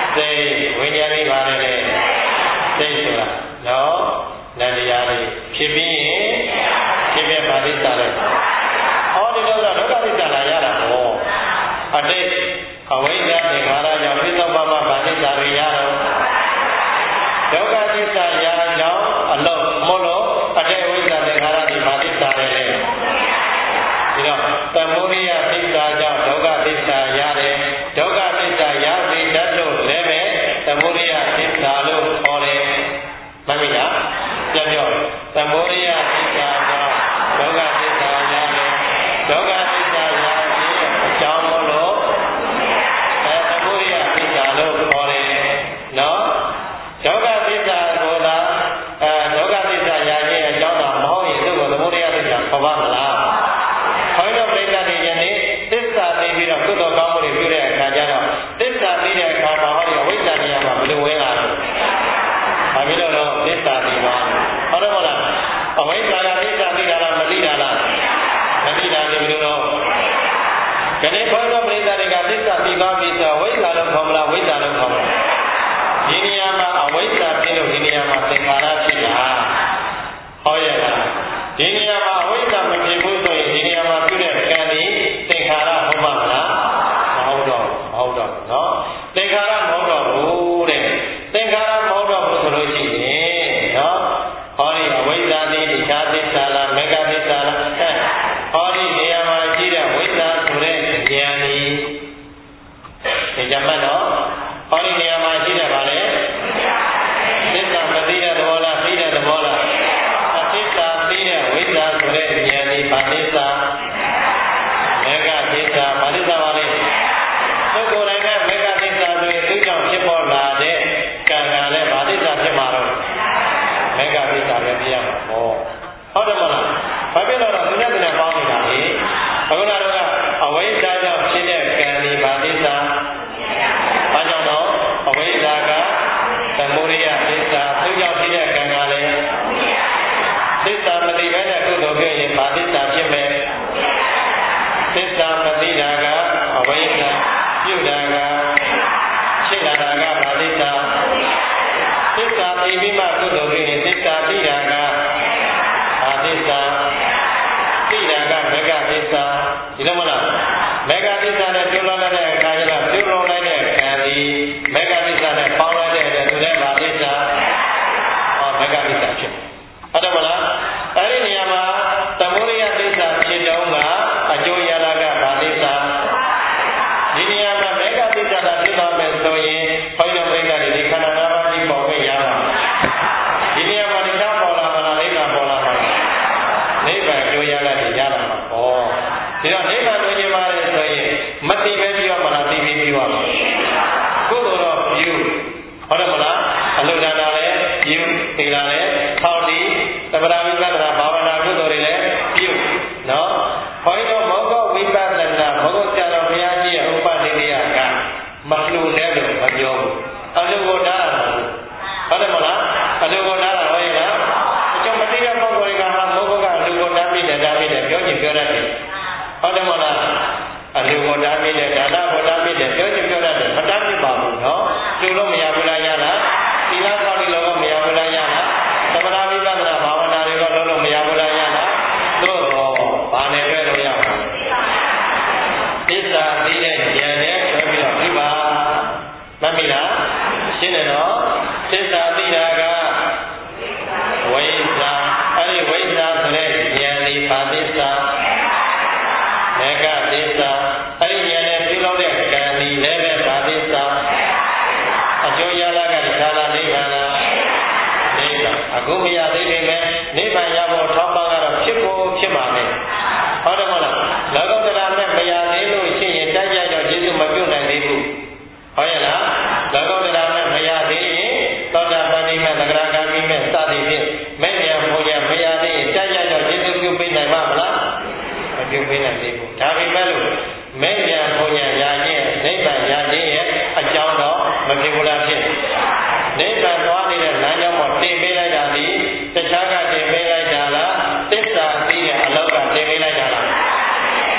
စိတ်ဝိညာဉ်လေးပါတယ်လေစိတ်ဆိုတာနော်နန္တရားလေးဖြစ်ပြီးရင်ဖြစ်ပြပါလိမ့်တာလေဟောဒီလိုတော့ဒုက္ခသစ္စာလာရတာဟောအတိတ်အဝိဇ္ဇာသင်္ခါရကြောင့်ပြစ္ဆုတ်ပါမပါဠိစာတွေရတော့ဒုက္ခသစ္စာရာကြောင့်အလုံးမို့လို့အတိတ်ဝိဇ္ဇာသင်္ခါရဒီပါဠိစာတွေလေဒီတော့သမုဒိယသစ္စာကြောင့်ဒုက္ခသစ္စာရတယ်ဒုက္ခသစ္စာရစေတတ်လို့လည်းပဲသမုဒိယသစ္စာလို့ခေါ်တယ်မှန်ပြီလားပြောပြောသမုဒိယသစ္စာကြောင့်ဒုက္ခသစ္စာရတယ်ဒုက္ခသစ္စာရခြင်းအကြောင်းမို့လို့အဲသမုဒိယသစ္စာလို့ခေါ်တယ်နော်ဒုက္ခသစ္စာကိုသာအဲဒုက္ခသစ္စာရခြင်းအကြောင်းတော့မဟုတ်ရင်သူ့ကိုသမုဒိယသစ္စာခေါ်ပါမလားခေါင်းတော့ပြိဿတွေယနေ့သစ္စာသိပြီးတော့ကုသိုလ်ကောင်းမှုတွေပြုတဲ့အခါကျတော့သစ္စာသိတဲ့အခါမှာဟောဒီအဝိဇ္ဇာတရားမှာဘယ်လိုဝင်လာလဲဘာဖြစ်လို့လဲသစ္စာသိပါဟုတ်တယ်မလားအဝိဇ္ဇာကသစ္စာသိတာလားမသိတာလားမသိတာလေဘယ်လိုတော့ခဏခေါင်းတော့ပြိဿတွေကသစ္စာသိပါပြီဆိုဝိဇ္ဇာလို့ခေါ်မလားဝိဇ္ဇာလို့ခေါ်မလားဒီနေရာမှာအဝိဇ္ဇာဖြစ်လို့ဒီနေရာမှာသင်္ခါရဖြစ်တာဟုတ်ရဲ့လားဒီနေရာမှာအဝိဇ္ဇာမဖြစ်ဘူးဆိုရင်ဒီနေရာမှာပြုတဲ့ကံဒီသင်္ခါရဟုတ်ပါမလားမဟုတ်တော့မဟုတ်တော့နော်သင်္ခါရမဟုတ်တော့ဘူးတဲ့သင်္ခါရမဟုတ်တော့ဘူးဆိုလို့ရှိရင်နော်ဟောဒီအဝိဇ္ဇာတိတခြားသစ္စာလားမေဃသစ္စာလားဟောဒီနေရာမှာရှိတဲ့ဝိဇ္ဇာဆိုတဲ့ဉာဏ်ဒီဒီကြမှာနော်ဟောဒီနေရာမှာရှိတဲ့ဗာလေသစ္စာမသိတဲ့သဘောလားသိတဲ့သဘောလားအသစ္စာသိတဲ့ဝိဇ္ဇာဆိုတဲ့ဉာဏ်ဒီဘာသစ္စာမေဃသစ္စာဘာသစ္စာပါလဲသူကိုယ်တိုင်ကမေဃသစ္စာဆိုရင်သူကြောင့်ဖြစ်ပေါ်လာတဲ့ကံကလည်းဘာသစ္စာဖြစ်မှာတော့မေဃသစ္စာပဲပြရမှာပေါ့ဟုတ်တယ်မလားဘာဖြစ်လို့လဲသူနဲ့သူနဲ့ပေါင်းနေတာလေအခုနကအဝိဇ္ဇာကြောင့်ဖြစ်တဲ့ကံဒီဘာသစ္စာဘာကြောင့်တော့အဝိဇ္ဇာကသမုဒိယသစ္စာသူကြောင့်ဖြစ်တဲ့ကံကလည်းသစ္စာမသိဘဲနဲ့ကုသိုလ်ပြုရင်ဘာသစ္စာဖြစ်မယ်သစ္စာမသိတာကအဝိဇ္ဇာပြုတာကဖြစ်လာတာကဘာသစ္စာသစ္စာသိပြီးမှကုသိုလ်ပြုရင်သစ္စာသိတာကဘာသစ္စာသိတာကမေဃသစ္စာဒီလိုမလားမေဃသစ္စာနဲ့ပြုလုပ်လိုက်တဲ့အခါကျတော့ပြုလုပ်လိုက်တဲ့ကံဒီမေဃသစ္စာနဲ့ပေါင်းလိုက်တဲ့အတွက်သူလည်းဘာသစ္စာဟောမေဃသစ္စာဖြစ်ဟုတ်တယ်မလားအဲဒီနေရာမှာသမုဒိယသစ္စာဖြစ်တော့ကအကျိုးရလာကဘာသစ္စာဒီနေရာမှာမေဃသစ္စာကဖြစ်သွားမယ်ဆိုရင်ဘုရားပြိဿတွေဒီခန္ဓာ၅ပါးကြီးပေါ်ခွင့်ရမှာဒီနေရာမှာတရားပေါ်လာမလားနိဗ္ဗာန်ပေါ်လာမလားနိဗ္ဗာန်ကျိုးရလာတယ်ရလာမှာပေါ့ဒီတော့နိဗ္ဗာန်ကိုမြင်ပါတယ်ဆိုရင်မသိပဲပြီးတော့မလားသိပြီးပြီးသွားမှာကုသိုလ်တော့ပြုဟုတ်တယ်မလားအလုဒါနာလည်းပြုသီလလည်းထောက်တည်သဗ္ဗရာဝိပဿနာဘာဝနာကုသိုလ်တွေလည်းပြုနော်ဘုန်းကြီးတို့မောဂဝိပဿနာဘုဂုတ်ကြတော်ဘုရားကြီးရဲ့ဥပနိဒေယကမလှူနဲ့လို့မပြောဘူးအလုကိုတားတာဟုတ်တယ်မလားအလုကိုတားတာဟုတ်ရဲ့လားအကျုံမသိတဲ့ပုဂ္ဂိုလ်တွေကဟာမောဂကအလုကိုတားပြီးတယ်တားပြီးတယ်ပြောချင်ပြောတတ်တယ်ဟုတ်တယ်မလားအလုကိုတားပြီးတယ်ဒါနကိုတားပြီးတယ်ပြောချင်ပြောတတ်တယ်မတားဖြစ်ပါဘူးနော်လှူလို့မရဘူးလားရလားသီလကောင်းပြီလို့မရဘူးလားရလားသဗ္ဗရာဝိပဿနာဘာဝနာတွေကလုံးလုံးမရဘူးလားရလားတို့တော့ဘာနဲ့တွေ့လို့ရမှာသစ္စာသိတဲ့ဉာဏ်နဲ့ဆွဲပြီးတော့ပြပါမှတ်ပြီလားရှင်းတယ်နော်သစ္စာသိတာကဝိဇ္ဇာအဲ့ဒီဝိဇ္ဇာဆိုတဲ့ဉာဏ်ဒီဘာသစ္စာမေဃသစ္စာအဲ့ဒီဉာဏ်နဲ့ပြုလုပ်တဲ့ကံဒီလည်းပဲဘာသစ္စာအကျိုးရလာကသာလာနိဗ္ဗာန်လားနိဗ္ဗာန်အခုမရသေးပေမဲ့နိဗ္ဗာန်ရဖို့ထောက်ပံ့ကတော့ဖြစ်ဖို့ဖြစ်ပါမယ်ဟုတ်တယ်မဟုတ်လားလောကုတ္တရာနဲ့မရသေးလို့ရှိရင်တိုက်ကြတော့ကျေးဇူးမပြုတ်နိုင်သေးဘူးဟုတ်ရဲ့လားလောကုတ္တရာနဲ့မရသေးရင်သောတာပန်နိမဲ့သဂရဂါမိမဲ့စသည်ဖြင့်မဲ့ဉာဏ်ဘုရားမရသေးရင်တိုက်ကြတော့ကျေးဇူးပြုပေးနိုင်မှာမလားမပြုပေးနိုင်သေးဘူးဒါပေမဲ့လို့မဲ့ဉာဏ်ဘုရားရခြင်းနိဗ္ဗာန်ရခြင်းရဲ့အကြောင်းတော့မဖြစ်ဘူးလားဖြစ်နိဗ္ဗာန်သွားနေတဲ့လမ်းကြောင်းမှာတင်ပေးလိုက်တာဒီတခြားကတင်ပေးလိုက်တာလားသစ္စာသိတဲ့အလောက်ကတင်ပေးလိုက်တာလား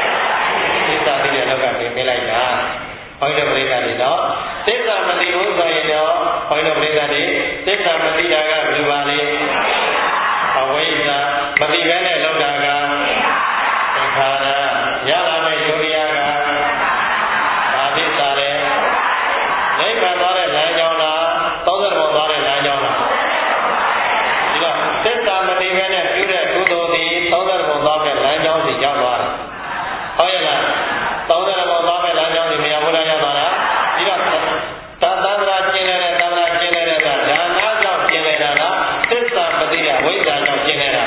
သစ္စာသိတဲ့အလောက်ကတင်ပေးလိုက်တာဘုရားပြိဿတွေတော့သစ္စာမသိဘူးဆိုဘုန်းကြီးတို့ပြိဿတွေသစ္စာမသိတာကဘယ်လိုပါလဲအဝိဇ္ဇာမသိဘဲနဲ့လောက်တာကသင်္ခါရရလာတဲ့ယုတ်တရားကဘာသစ္စာလဲနိဗ္ဗာန်သွားတဲ့လမ်းကြောင်းလားသုံးသဘောသွားတဲ့လမ်းကြောင်းလားဒီတော့သစ္စာမသိဘဲနဲ့ပြုတဲ့ကုသိုလ်သည်သုံးသဘောသွားတဲ့လမ်းကြောင်းစီရောက်သွားတယ်ဟုတ်ရဲ့လားသုံးသဘောသွားတဲ့လမ်းကြောင်းစီမရောက်ဘူးလားရောက်သွားတာဒီတော့သတ္တဗရာကျင့်တဲ့သတ္တဗရာကျင့်တဲ့ကဒါနကြောင့်ကျင့်နေတာလားသစ္စာမသိတာဝိဇ္ဇာကြောင့်ကျင့်နေတာ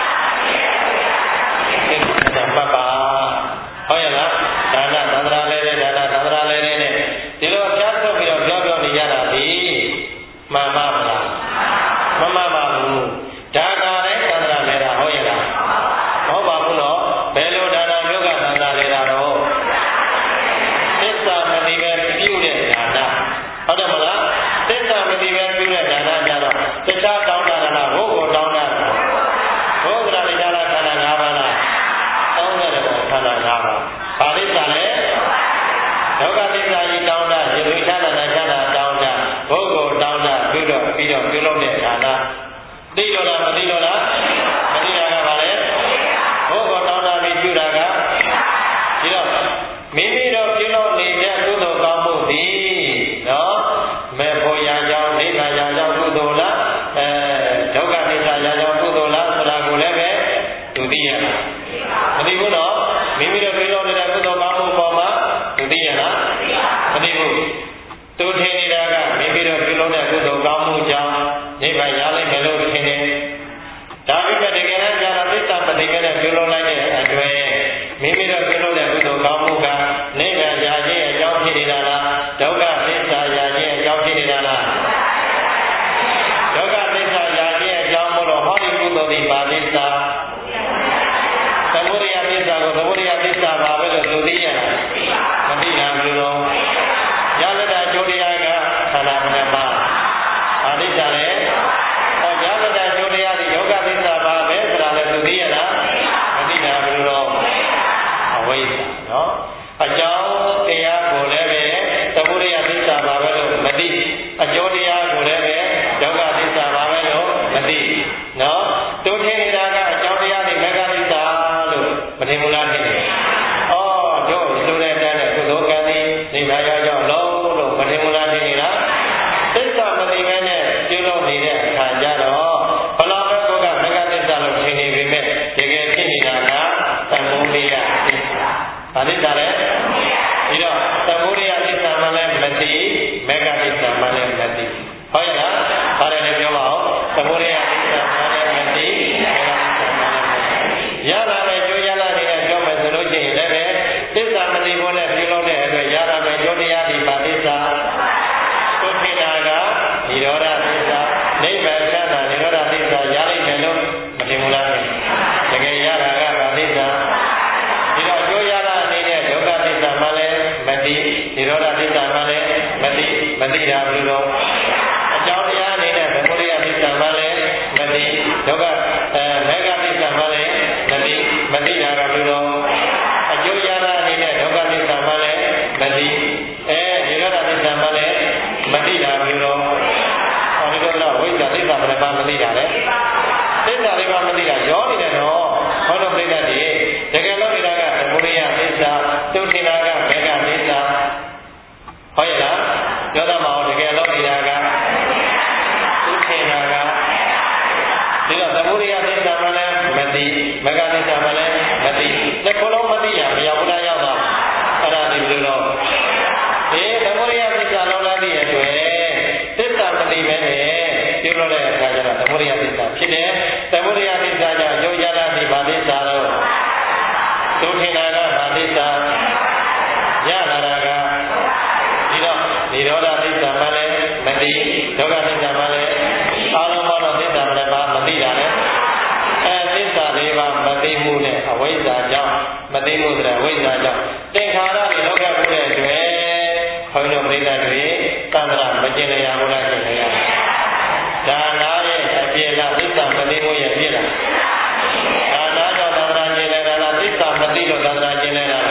သစ္စာမှတ်ပါဟုတ်ရဲ့လားဒါနသတ္တဗရာလည်းတဲ့ဒါနသတ္တဗရာလည်းတဲ့ဒီလိုဖြတ်ထုတ်ပြီးတော့ပြောပြောနေရတာဒီမှန်ပါမလားမမှန်ပါဘူးဒါကလည်းသတ္တဗရာလည်းတာဟုတ်ရဲ့လားမဟုတ်ပါဘူးနော်ဘယ်လိုဒါနမျိုးကသတ္တဗရာလည်းတာတော့သစ္စာမသိပဲပြုတဲ့ဒါနဟုတ်တယ်မလားသစ္စာမသိပဲပြုတဲ့ဒါနကြတော့တခြားတောင်းတာလားဘုကိုတောင်းတာဘုရားတရားလားခန္ဓာ၅ပါးလားတောင်းတဲ့ဘောခန္ဓာ၅ပါးဘာသစ္စာလဲဒုက္ခသစ္စာကြီးတောင်းတာရေဝိချာနာချာနာတောင်းတာဘုကိုတောင်းတာပြုတော့ပြီးတော့ပြုလုပ်တဲ့ဒါနသိတော့လားမသိတော့လားမသိတာကဘာလဲဘုကိုတောင်းတာပြီးပြုတာကဒီတော့မိမိတို့ပြုလုပ်နေတဲ့ကုသိုလ်ကောင်းမှုသည်နော်မေဖို့ရာကြောင့်နိဗ္ဗာန်ရာကြောင့်ကုသိုလ်လားအဲဒုက္ခသစ္စာရာကြောင့်ကုသိုလ်လားဆိုတာကိုလည်းပဲသူသိရလားမသိဘူးနော်မိမိတို့ပြုလုပ်နေတဲ့ကုသိုလ်ကောင်းမှုပေါ်မှာသူသိရလားမသိဘူးသူထင်နေတာကမိမိတို့ပြုလုပ်တဲ့ကုသိုလ်ကောင်းမှုကြောင့်နိဗ္ဗာန်ရလိမ့်မယ်လို့ထင်တယ်ဒါပေမဲ့တကယ်တမ်းကျတော့သစ္စာမသိခဲ့တဲ့ပြုလုပ်လိုက်တဲ့အတွက်မိမိတို့ပြုလုပ်တဲ့ကုသိုလ်ကောင်းမှုကနိဗ္ဗာန်ရာခြင်းအကြောင်းဖြစ်နေတာလားဒုက္ခသစ္စာရာခြင်းအကြောင်းဖြစ်နေတာလားဒုက္ခသစ္စာရာခြင်းအကြောင်းမို့လို့ဟောဒီကုသိုလ်ဒီပါသစ္စာသမုဒယသစ္စာကိုသမုဒယသစ္စာပါပဲလို့သူသိရလားမသိတာဘူးလို့ရလဒ္ဒကျိုးတရားကခန္ဓာမနပါဘာသစ္စာလဲဟောရလဒ္ဒကျိုးတရားဒီဒုက္ခသစ္စာပါပဲဆိုတာလည်းသူသိရလားမသိတာဘူးလို့အဝိဇ္ဇာနော်အကြောင်းတရားကိုလည်းပဲသမုဒယသစ္စာပါပဲလို့မသိအကျိုးတရားကိုလည်းပဲဒုက္ခသစ္စာပါပဲလို့မသိနော်သူထင်နေတာကအကြောင်းတရားတွေမဂ္ဂသစ္စာလို့မထင်ဘူးလားထင်တယ်။အော်တို့လူတဲ့တန်းတဲ့ကုသိုလ်ကံဒီနိဗ္ဗာန်ရောက်ရောက်လုံးလို့မထင်ဘူးလားထင်နေတာသစ္စာမသိဘဲနဲ့ပြုလုပ်နေတဲ့အခါကျတော့ဘလောက်ပဲကိုယ်ကမဂ္ဂသစ္စာလို့ထင်နေပေမဲ့တကယ်ဖြစ်နေတာကသမုဒယသစ္စာ။ဘာသစ္စာလဲဒီတော့သမုဒယသစ္စာမှလည်းမသိမဂ္ဂသစ္စာမှလည်းမသိဟုတ်ရဲ့လားဘာလဲပြောပါဦးသမုဒယသစ္စာမှလည်းမသိမဂ္ဂသစ္စာမှလည်းမသိရလာတဲ့ကျိုးရလာနေတဲ့ပြောမယ်ဆိုလို့ရှိရင်လည်းပဲသစ္စာမသိဖို့နဲ့ပြုလုပ်တဲ့အတွက်ရလာတဲ့ကျိုးတရားဒီပါသစ္စာသုခိတာကនិရောဓသစ္စာနိဗ္ဗာန်ချမ်းသာនិရောဓသစ္စာရလိမ့်မယ်လို့မထင်ဘူးလားတကယ်ရတာကပါသစ္စာဒီတော့ကျိုးရလာနေတဲ့ဒုက္ခသစ္စာမှလည်းမသိនិရောဓသစ္စာမှလည်းမသိမသိတာဘူးလို့အကြောင်းတရားနေတဲ့သမုဒယသစ္စာမှလည်းမသိဒုက္ခအဲမေဃသစ္စာမှလည်းမသိမသိတာကဘူးလို့အကျိုးရလာနေတဲ့ဒုက္ခသစ္စာမှလည်းမသိအဲនិရောဓသစ္စာမှလည်းမသိတာဘူးလို့ဟောဒီတော့ဝိဇ္ဇာသစ္စာဘယ်မှာမသိတာလဲသစ္စာလေးပါမသိတာရောနေတယ်နော်ဟောတော့ပြိတ္တတွေတကယ်လို့နေတာကသမုဒယသစ္စာသုထေနာကမေဃသစ္စာဟုတ်ရဲ့လားပြောတော့မအောင်တကယ်လို့နေတာကသုထေနာကဒီတော့သမုဒယသစ္စာမှလည်းမသိမေဃသစ္စာမှလည်းမသိလက်ခုလုံးမသိရမရောက်ဘူးလားရောက်တော့အဲ့ဒါဒီလိုတော့ဒီသမုဒယသစ္စာလုံးလားသိရတွေ့သစ္စာမသိပဲနဲ့ပြုလို့တဲ့အခါကျတော့သမုဒယသစ္စာဖြစ်တယ်သမုဒယသစ္စာကြောင့်အကျိုးရလာပြီးဗာသစ္စာတော့သုထေနာကဗာသစ္စာရလာတာကဒီတော့និရောဓသစ္စာမှလည်းမသိဒုက္ခသစ္စာမှလည်းအာလုံးပေါင်းတော့သစ္စာမှလည်းမသိတာလေအဲသစ္စာလေးပါမသိမှုနဲ့အဝိဇ္ဇာကြောင့်မသိမှုဆိုတဲ့ဝိဇ္ဇာကြောင့်သင်္ခါရတွေလောကမှုတဲ့အတွက်ခွန်တော်ပြိတ္တတွေသံဃာမကျင်လျာဘူးလားကျင်လျာဒါနာရဲ့အပြည့်လားသစ္စာမသိမှုရဲ့ပြည့်လားဒါနာကြောင့်သံဃာကျင်လျာလားသစ္စာမသိလို့သံဃာကျင်လျာလား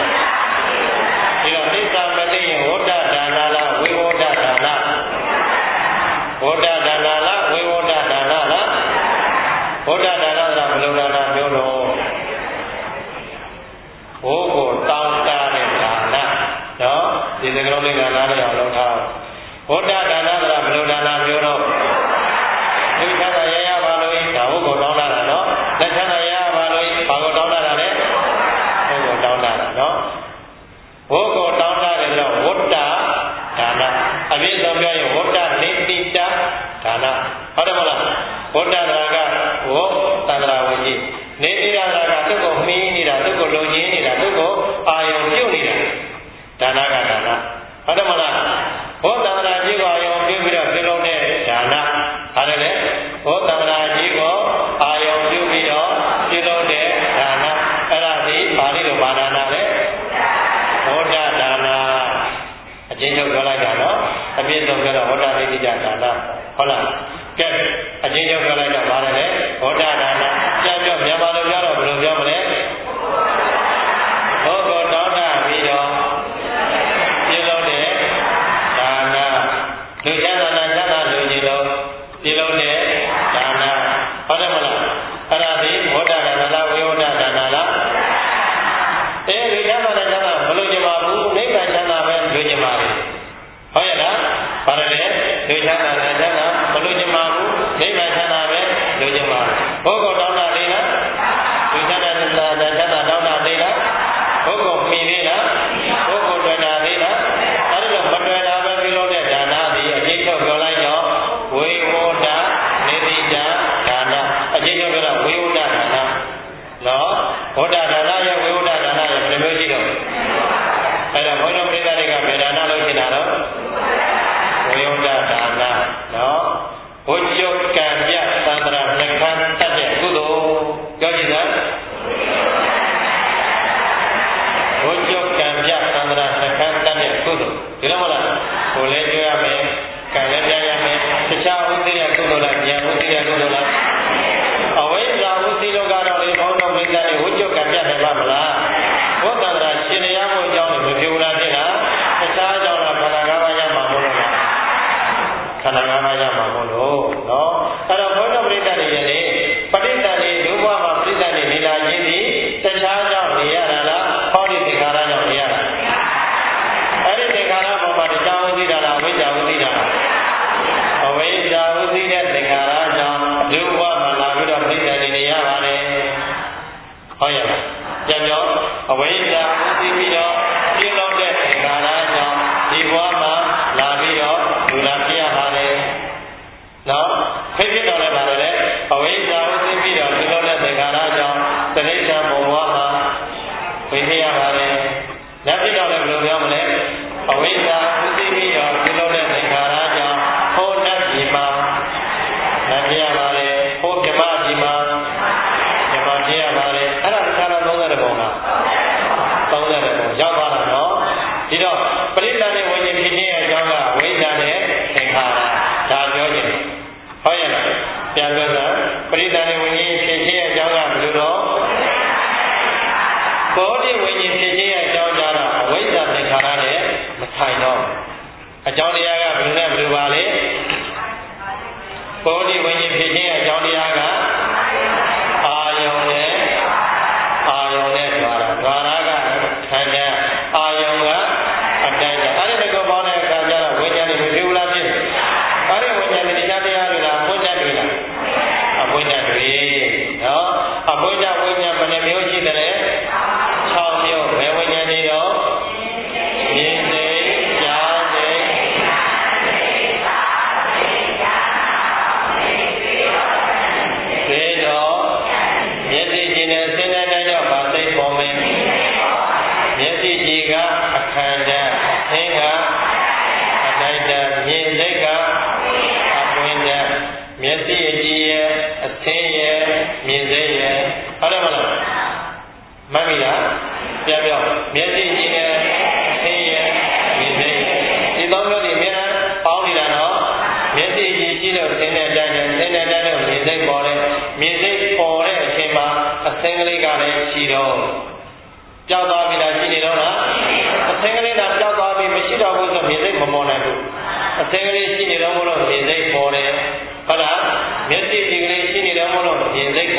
ဒီတော့သစ္စာမသိရင်ဝဋ္ဌဒါနာလားဝိဝဋ္ဌဒါနာဒ္ဓဒါနဆိုတာဘယ်လိုဒါနမျိုးတော့ဘိုးကိုတောင်းတတဲ့ဒါနနော်ဒီစကလုံးလေးကနားလည်အောင်လုပ်ထားဘုဒ္ဓဒါနဆိုတာဘယ်လိုဒါနမျိုးတော့ဒီချမ်းသာရရပါလို့ဒါဘုကိုတောင်းတတာနော်လက်ချမ်းသာရရပါလို့ဘာကိုတောင်းတတာလဲဘုကိုတောင်းတတာနော်ဘုကိုတောင်းတတယ်ဆိုတော့ဝတ္တဒါနအပြည့်စုံပြောရင်ဝတ္တနေတိတဒါနဟုတ်တယ်မလားဝတ္တဒါကဝသန္တရာဝကြီးနေတိတဒါကသူ့ကိုမှီးနေတာသူ့ကိုလုံကြီးနေတာသူ့ကိုအာယုံပြုတ်နေတာဒါနကဒါနဟုတ်တယ်မလားဘုသန္တရာကြီးကိုအာယုံပြုပြီးတော့ပြုလုပ်တဲ့ဒါနဟာတယ်လေဘုသန္တရာကြီးကိုအာယုံပြုပြီးတော့ပြုလုပ်တဲ့ဒါနအဲ့ဒါဒီပါဠိလိုဘာဒါနလဲဘုဒ္ဓဒါနအချင်းချုပ်ပြောလိုက်တာနော်အပြည့်စုံပြောတော့ဘုဒ္ဓနိတိတဒါနဟုတ်လားကဲအချင်းချုပ်ပြောလိုက်တော့ဘာလဲလဲဘုဒ္ဓဒါနပြန်ပြောမြန်မာလိုပြောတော့ဘယ်လိုပြောမလဲဘုကိုတောင်းတပြီးတော့ပြုလုပ်တဲ့ဒါနလူချမ်းသာနာချမ်းသာလူကြီးလို့ပြုလုပ်တဲ့ဒါနဟုတ်တယ်မလားအဲ့ဒါဒီဘုဒ္ဓဒါနလားဝိဝဒဒါနလားအဲလူချမ်းသာနာချမ်းသာမလို့ကြပါဘူးနိဗ္ဗာန်ချမ်းသာပဲလူချင်ပါလေဟုတ်ရဲ့လားဘာလဲလူချမ်းသာနာချမ်းသာမလို့ကြပါဘူးနိဗ္ဗာန်ချမ်းသာပဲလူချင်ပါဘုကိုတောင်းတလေးလားလူချမ်းသာနာချမ်းသာတောင်းတလေးလားဘုကိုမှီလေးလားဘုကိုတွေ့တာလေးလားအဲ့ဒါမတွေ့တာပဲပြုလုပ်တဲ့ဒါနဒီအကျိထုတ်ပြောလိုက်တော့ဝိဝဒနေတိတဒါနအကျိထုတ်ပြောတော့ဝိဝဒဒါနနော်ဘုဒ္ဓဒါနရဲ့ဝိဝဒဒါနရဲ့ဘယ်လိုရှိတော့အဲ့ဒါဘုန်းတော်ပရိသတ်တွေကဘယ်ဒါနလုပ်နေတာတော့ဝိဝဒဒါနနော်ဘုကျုပ်ကံပြသန္တရာနှခမ်းတတ်တဲ့ကုသိုလ်ပြောကြည့်စမ်းဘုကျုပ်ကံပြသန္တရာနှခမ်းတတ်တဲ့ကုသိုလ်ဒီလိုမလားကိုလည်းကြွရမယ်ကံလည်းပြရမယ်တခြားဥသိရကုသိုလ်လားဉာဏ်ဥသိရကုသိုလ်လားအဝိဇ္ဇာဥသိလောကတော့လေဘုန်းတော်မိစ္ဆာတွေဝိကျုပ်ကံပြနိုင်ပါမလားဘုသန္တရာရှင်ရဖို့အကြောင်းကိုမပြောဘူးလားဖြစ်လားတခြားအကြောင်းလားခန္ဓာ၅ပါးရမှာမဟုတ်လို့လားခန္ဓာ၅ပါးရမှာမဟုတ်လို့နော်အဲ့တော့ဘုန်းတော်ပရိသတ်တွေရဲ့ပဋိသန္ဓေဒုဘဝမှာပဋိသန္ဓေနေလာခြင်းဒီတခြားကြောင့်နေရတာလားဟောဒီသင်္ခါရကြောင့်နေရတာအဲ့ဒီသင်္ခါရပေါ်မှာတရားဝသိတာလားအဝိဇ္ဇာဝသိတာလားအဝိဇ္ဇာဝသိတဲ့သင်္ခါရကြောင့်ဒုဘဝမှာလာပြီးတော့ပဋိသန္ဓေနေရပါတယ်ဟုတ်ရဲ့လားပြန်ပြောအဝိဇ္ဇာဝသိပြီးတော့ပြုလုပ်တဲ့သင်္ခါရကြောင့်ဒီဘဝမှာလာပြီးတော့လူလာပြရပါတယ်နော်ဖိဖြစ်တော်လည်းပါတယ်လေအဝိဇ္ဇာဝသိပြီးတော့ပြုလုပ်တဲ့သင်္ခါရကြောင့်တဏှိတံဘဝမှာဝိဖြစ်ရပါတယ်လက်ဖြစ်တော်လည်းဘယ်လိုပြောမလဲအဝိဇ္ဇာဝသိပြီးတော့ပြုလုပ်တဲ့သင်္ခါရကြောင့်ဟောတတ်ဒီမှာလက်ပြရပါတယ်ဟောပြမဒီမှာပြမပြရပါတယ်အဲ့ဒါတစ်ခါတော့သုံးတဲ့ပုံလားသုံးတဲ့ပုံရောက်ပါလားနော်ဒီတော့ပရိသတ်နဲ့ဝိညာဉ်ဖြစ်ခြင်းရဲ့အကြောင်းကဝိဇ္ဇာနဲ့သင်္ခါရဒါပြောခြင်းဟုတ်ရဲ့လားပြန်ပြောတာပရိသတ်နဲ့ဝိညာဉ်ဖြစ်ခြင်းရဲ့အကြောင်းကဘယ်လိုတော့ဘောဓိဝိညာဉ်ဖြစ်ခြင်းရဲ့အကြောင်းကြတော့အဝိဇ္ဇာသင်္ခါရနဲ့မဆိုင်တော့အကြောင်းတရားကဘယ်လိုနဲ့ဘယ်လိုပါလဲဘောဓိဝိညာဉ်ဖြစ်ခြင်းရဲ့အကြောင်းတရားကအာယုံနဲ့အာယုံနဲ့ဓာရဓာရကခန္ဓာအာယုံကအတိုင်းအဲ့ဒီတကောပေါင်းတဲ့အခါကျတော့ဝိညာဉ်တွေမဖြစ်ဘူးလားဖြစ်အဲ့ဒီဝိညာဉ်တွေတရားတရားတွေလားပွင့်တတ်တွေလားအပွင့်တတ်တွေနော်အပွင့်တတ်ဝိညာဉ်ဘယ်နှမျိုးရှိတယ်လဲ၆မျိုးဘယ်ဝိညာဉ်တွေတော့မြင်စိတ်ကြားစိတ်သေတော့မျက်စိကြည့်နေစဉ်းစားတဲ့တော့ဗာစိတ်ပေါ်မယ်မျက်စိကြည့်ကအခန္ဓာသင်္ကအတိုင်းတမြင်စိတ်ကအပွင့်တတ်မျက်စိအကြည့်ရဲ့အသင်းရဲ့မြင်စိတ်ရဲ့ဟုတ်တယ်မလားမှတ်ပြီလားပြန်ပြောမျက်စိကြည့်နေအသင်းရဲ့မြင်စိတ်ဒီသုံးမျိုးတွေအများပေါင်းနေတာနော်မျက်စိကြည့်ရှိလို့သင်တဲ့တိုင်းနဲ့သင်တဲ့တိုင်းနဲ့မြင်စိတ်ပေါ်တယ်မြင်စိတ်ပေါ်တဲ့အချိန်မှာအသင်းကလေးကလည်းရှိတော့ကြောက်သွားပြီလားရှိနေတော့လားအသင်းကလေးကကြောက်သွားပြီမရှိတော့ဘူးဆိုမြင်စိတ်မပေါ်နိုင်ဘူးအသင်းကလေးရှိနေတော့မလို့မြင်စိတ်ပေါ်တယ်ဟုတ်လားမျက်စိကြည့်ကလေးရှိနေတော့မလို့မြင်စိတ်က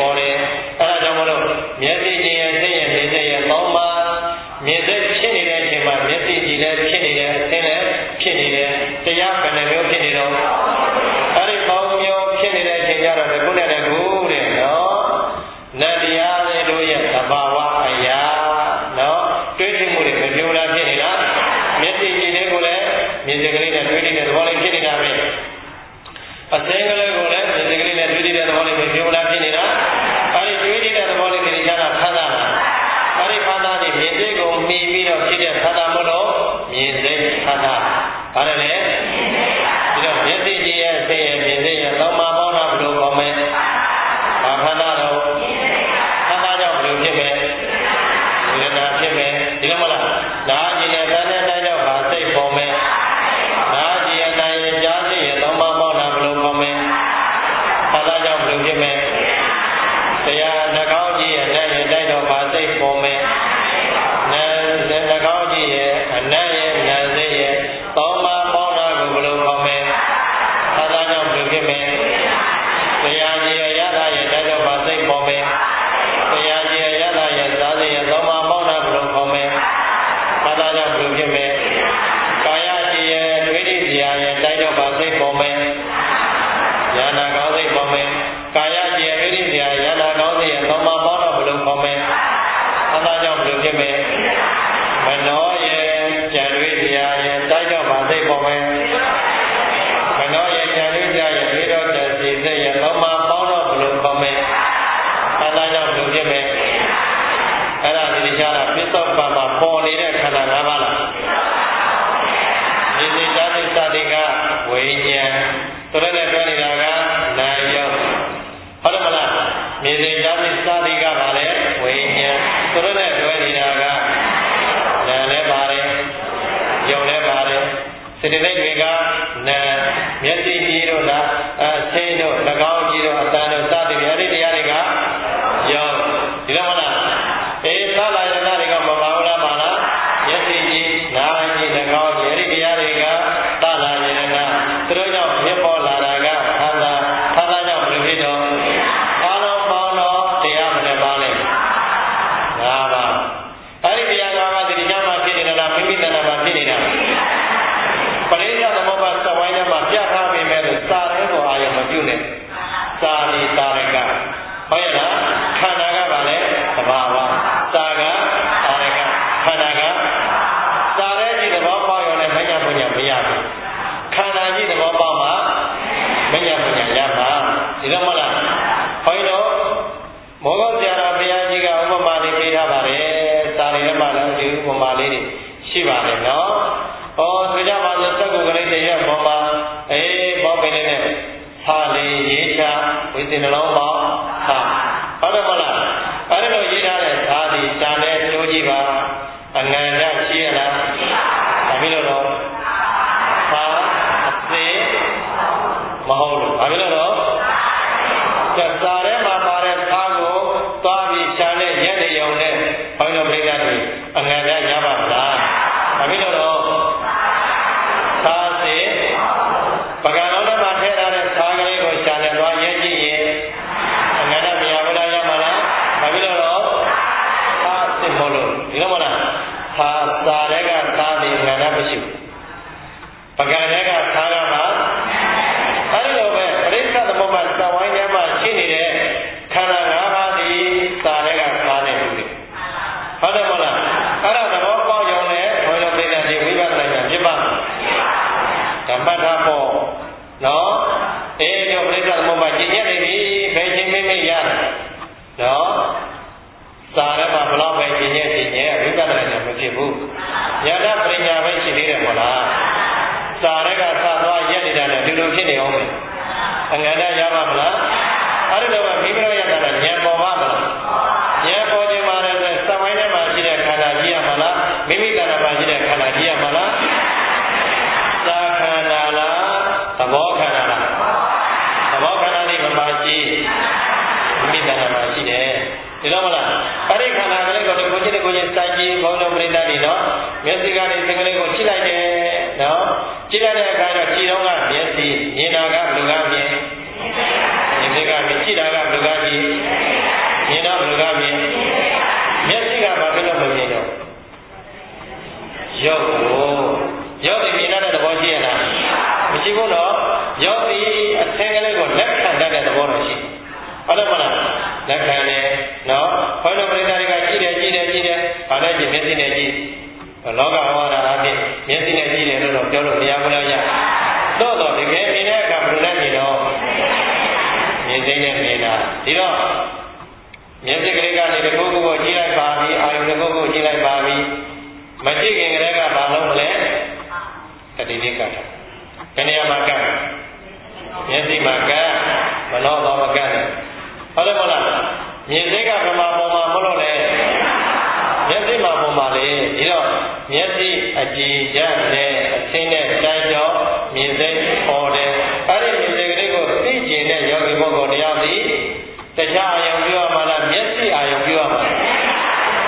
စိတ်ပေါ်မယ်နာနှကောင်းကြီးရဲ့အနတ်ရဲ့နာစိတ်ရဲ့သောမပေါင်းတာကိုဘယ်လိုခေါ်မလဲသာသာကြောင့်ဘယ်လိုဖြစ်မလဲတရားကြီးရဲ့ရတာရဲ့တတ်တော့ပါစိတ်ပေါ်မယ်တရားကြီးရဲ့ရတာရဲ့သာစိတ်ရဲ့သောမပေါင်းတာဘယ်လိုခေါ်မလဲသာသာကြောင့်ဘယ်လိုဖြစ်မလဲကာယကြီးရဲ့ဒွိဋ္ဌိဇာရဲ့တတ်တော့ပါစိတ်ပေါ်မယ်ဉာဏ်ကောင်းစိတ်ပေါ်မယ်ကာယကြီးရဲ့ဒွိဋ္ဌိဇာဉာဏ်ကောင်းစိတ်ရဲ့သောမပေါင်းတော့ဘယ်လိုခေါ်မလဲသာသာကြောင့်ဘယ်လိုဖြစ်မလဲမနောရဲ့ဉာဏ်ဒွိဋ္ဌိဇာရဲ့တတ်တော့ပါစိတ်ပေါ်မယ်မနောရဲ့ဉာဏ်ဒွိဋ္ဌိဇာရဲ့ဒွိတော်တစီစိတ်ရဲ့သောမပေါင်းတော့ဘယ်လိုခေါ်မလဲသာသာကြောင့်ဘယ်လိုဖြစ်မလဲအဲ့ဒါဒီကြားတာပစ္စုပ္ပန်မှာပေါ်နေတဲ့ခန္ဓာ၅ပါးလားဒီစိတ်ဓာတ်သတိကဝိညာဉ်သူတို့နဲ့ပြောနေတာကနာယုတ်ဟုတ်တယ်မလားမြေစိတ်ဓာတ်သတိကပါလေဝိညာဉ်သူတို့နဲ့ပြောနေတာကနာလည်းပါတယ်ယုတ်လည်းပါတယ်စေတသိက်တွေကနာမျက်စိကြည့်တို့လားအဆင်းတို့နှာခေါင်းကြည့်တို့အတန်တို့စသည်ဖြင့်အဲ့ဒီတရားတွေကယုတ်ဒီလိုမလားအေးသလာယနာတွေကမပါဘူးလားပါလားမျက်စိကြည့်နားကြည့်နှာခေါင်းကြည့်အဲ့ဒီတရားတွေကသလာယနာသူတို့ကြောင့်ဖြစ်ပေါ်လာတာကခန္ဓာခန္ဓာကြောင့်ဘယ်လိုဖြစ်တော့အားလုံးပေါင်းတော့တရားမနဲ့ပါလဲငါးပါးအဲ့ဒီတရားငါးပါးဒီကြောင့်မှဖြစ်နေတာလားမိမိတဏ္ဍာမှာဖြစ်နေတာပရိစ္ဆေသမုပ္ပါသဝိုင်းထဲမှာပြထားပေမဲ့လို့စာရဲကိုအာရုံမပြုနဲ့စာလီတာရကဟုတ်ရဲ့လားခန္ဓာကပါလဲသဘာဝစာကတာရကခန္ဓာကစာရဲကြီးသဘောပေါက်ရုံနဲ့မညာပညာမရဘူးခန္ဓာကြီးသဘောပေါက်မှမညာပညာရမှာဒီလိုမဟုတ်လားဘုန်းကြီးတို့မောဂောဆရာတော်ဘုရားကြီးကဥပမာလေးပေးထားပါတယ်စာရီထဲမှာလည်းဒီဥပမာလေးတွေရှိပါတယ်နော်ဩဒီကြပါဆိုစက္ကုကလေးတည်းရဲ့ဘောမှာအေးဘောပင်လေးနဲ့ဆာလေးရေးချဝိသင်နှလုံးပေါင်းဆာဟုတ်တယ်မဟုတ်လားအဲ့ဒါလိုရေးထားတဲ့ဓာတ်ဒီတန်တဲ့ကျိုးကြီးပါအနန္တရှိရလားဒါပြီးလို့တော့ဆာအစေမဟုတ်လို့ဒါပြီးလို့တော့ကျစာထဲမှာပါတဲ့ဆာကိုသွားပြီးရှာနဲ့ရက်နေုံနဲ့ဘုန်းတော်ပြိဿတွေအနန္တရပါမလားဒါပြီးလို့တော့သာစေပကံတော်ထဲမှာထည့်ထားတဲ့သာကလေးကိုရှာနေသွားရဲကြည့်ရင်အနန္တမယဝဒရမှာလားဘာဖြစ်လို့တော့သာစစ်မလို့ဒီလိုမလားသာစာတွေကသာဒီအနန္တမရှိဘူးပကံတွေကသာကမှာအဲဒီလိုပဲပရိစ္ဆေသမုပ္ပါသဝိုင်းထဲမှာရှိနေတဲ့ခန္ဓာ၅ပါးဒီသာတွေကသာနေဘူးလေဟုတ်တယ်မလားအဲ့ဒါသဘောပေါက်ရုံနဲ့ဘုရားပြိဿတွေဝိပဿနာဉာဏ်ဖြစ်ပါဓမ္မထဖို့နော်အေးတို့ပြိဿသမုပ္ပါကျင့်ရနေပြီဘယ်ချင်းမင်းမရတယ်နော်စာထဲမှာဘလောက်ပဲကျင့်ရကျင့်ရဝိပဿနာဉာဏ်မဖြစ်ဘူးဉာဏ်ပညာပဲရှိသေးတယ်မဟုတ်လားစာထဲကစသွားရက်နေတာနဲ့ဒီလိုဖြစ်နေအောင်မယ်အငန္တရပါမလားအဲ့ဒီတော့မိမိတို့ရတာဉာဏ်ပေါ်ပါမလားဉာဏ်ပေါ်ခြင်းမှာလည်းစမိုင်းထဲမှာရှိတဲ့ခန္ဓာကြီးရမလားမိမိတဏ္ဍာမှာရှိတဲ့ခန္ဓာကြီးရမလားသာခန္ဓာလားသဘောခန္ဓာလားသဘောခန္ဓာလေးမပါရှိမိမိတဏ္ဍာမှာရှိတယ်ဒီလိုမလားအဲ့ဒီခန္ဓာကလေးကိုဒီကိုကြည့်တဲ့ကိုချင်းစိုက်ကြည့်ဘုံတော်ပြိတ္တတွေနော်မျက်စိကနေသင်္ကလေးကိုကြည့်လိုက်တယ်နော်ကြည့်လိုက်တဲ့အခါတော့ကြည့်တော့ကမျက်စိမြင်တာကဘယ်လိုကမြင်မြင်တဲ့ကမြင်ကြည့်တာကဘယ်လိုကကြည့်မြင်တော့ဘယ်လိုကမြင်မျက်စိကဘာဖြစ်လို့မမြင်တော့ရုပ်ကိုရုပ်ဒီမြင်တဲ့သဘောရှိရလားမရှိဘူးတော့ရုပ်ဒီအသင်ကလေးကိုလက်ခံတတ်တဲ့သဘောတော့ရှိဟုတ်တယ်မလားလက်ခံတယ်နော်ဘုရားပရိသတ်တွေကကြည့်တယ်ကြည့်တယ်ကြည့်တယ်ဘာလဲကြည့်မျက်စိနဲ့ကြည့်လောကဝါဒအဖြစ်မျက်စိနဲ့ကြည့်တယ်လို့တော့ပြောလို့မရဘူးလားရတော့တော့တကယ်မြင်တဲ့အခါဘယ်လိုလဲမြင်တော့မြင်သိနဲ့မြင်တာဒီတော့မျက်စိကလေးကနေတခုခုကိုကြည့်လိုက်ပါပြီအာယုတစ်ခုခုကြည့်လိုက်ပါပြီမကြည့်ခင်ကလေးကဘာလို့မလဲတတိလေးကတ်ဘယ်နေရာမှာကတ်မျက်စိမှာကတ်မနှောတော့မကတ်နဲ့ဟုတ်တယ်မလားမြင်စိတ်ကဗမာပေါ်မှာမလို့လေမျက်စိမှာပေါ်မှာလေဒီတော့မျက်စိအကြည်ရတဲ့အဆင်းနဲ့တိုင်းကြောမြင်စိတ်ပေါ်တယ်အဲ့ဒီမြင်စိတ်ကလေးကိုသိကျင်တဲ့ယောဂီပုဂ္ဂိုလ်တရားသည်တခြားအာယုံပြုရမှာလားမျက်စိအာယုံပြုရမှာလား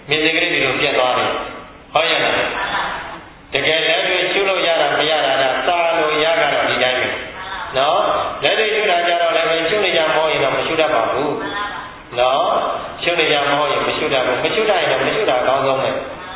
မြင်စိတ်ကလေးဒီလိုပြတ်သွားတယ်ဟုတ်ရဲ့လားတကယ်လက်တွေ့ရှုလို့ရတာမရတာဒါစာလို့ရကတော့ဒီတိုင်းပဲနော်လက်တွေ့ရှုတာကြတော့လည်းရှုနေကြမဟုတ်ရင်တော့မရှုတတ်ပါဘူးနော်ရှုနေကြမဟုတ်ရင်မရှုတတ်ဘူးမရှုတတ်ရင်တော့မရှုတာအကောင်းဆုံးပဲဩ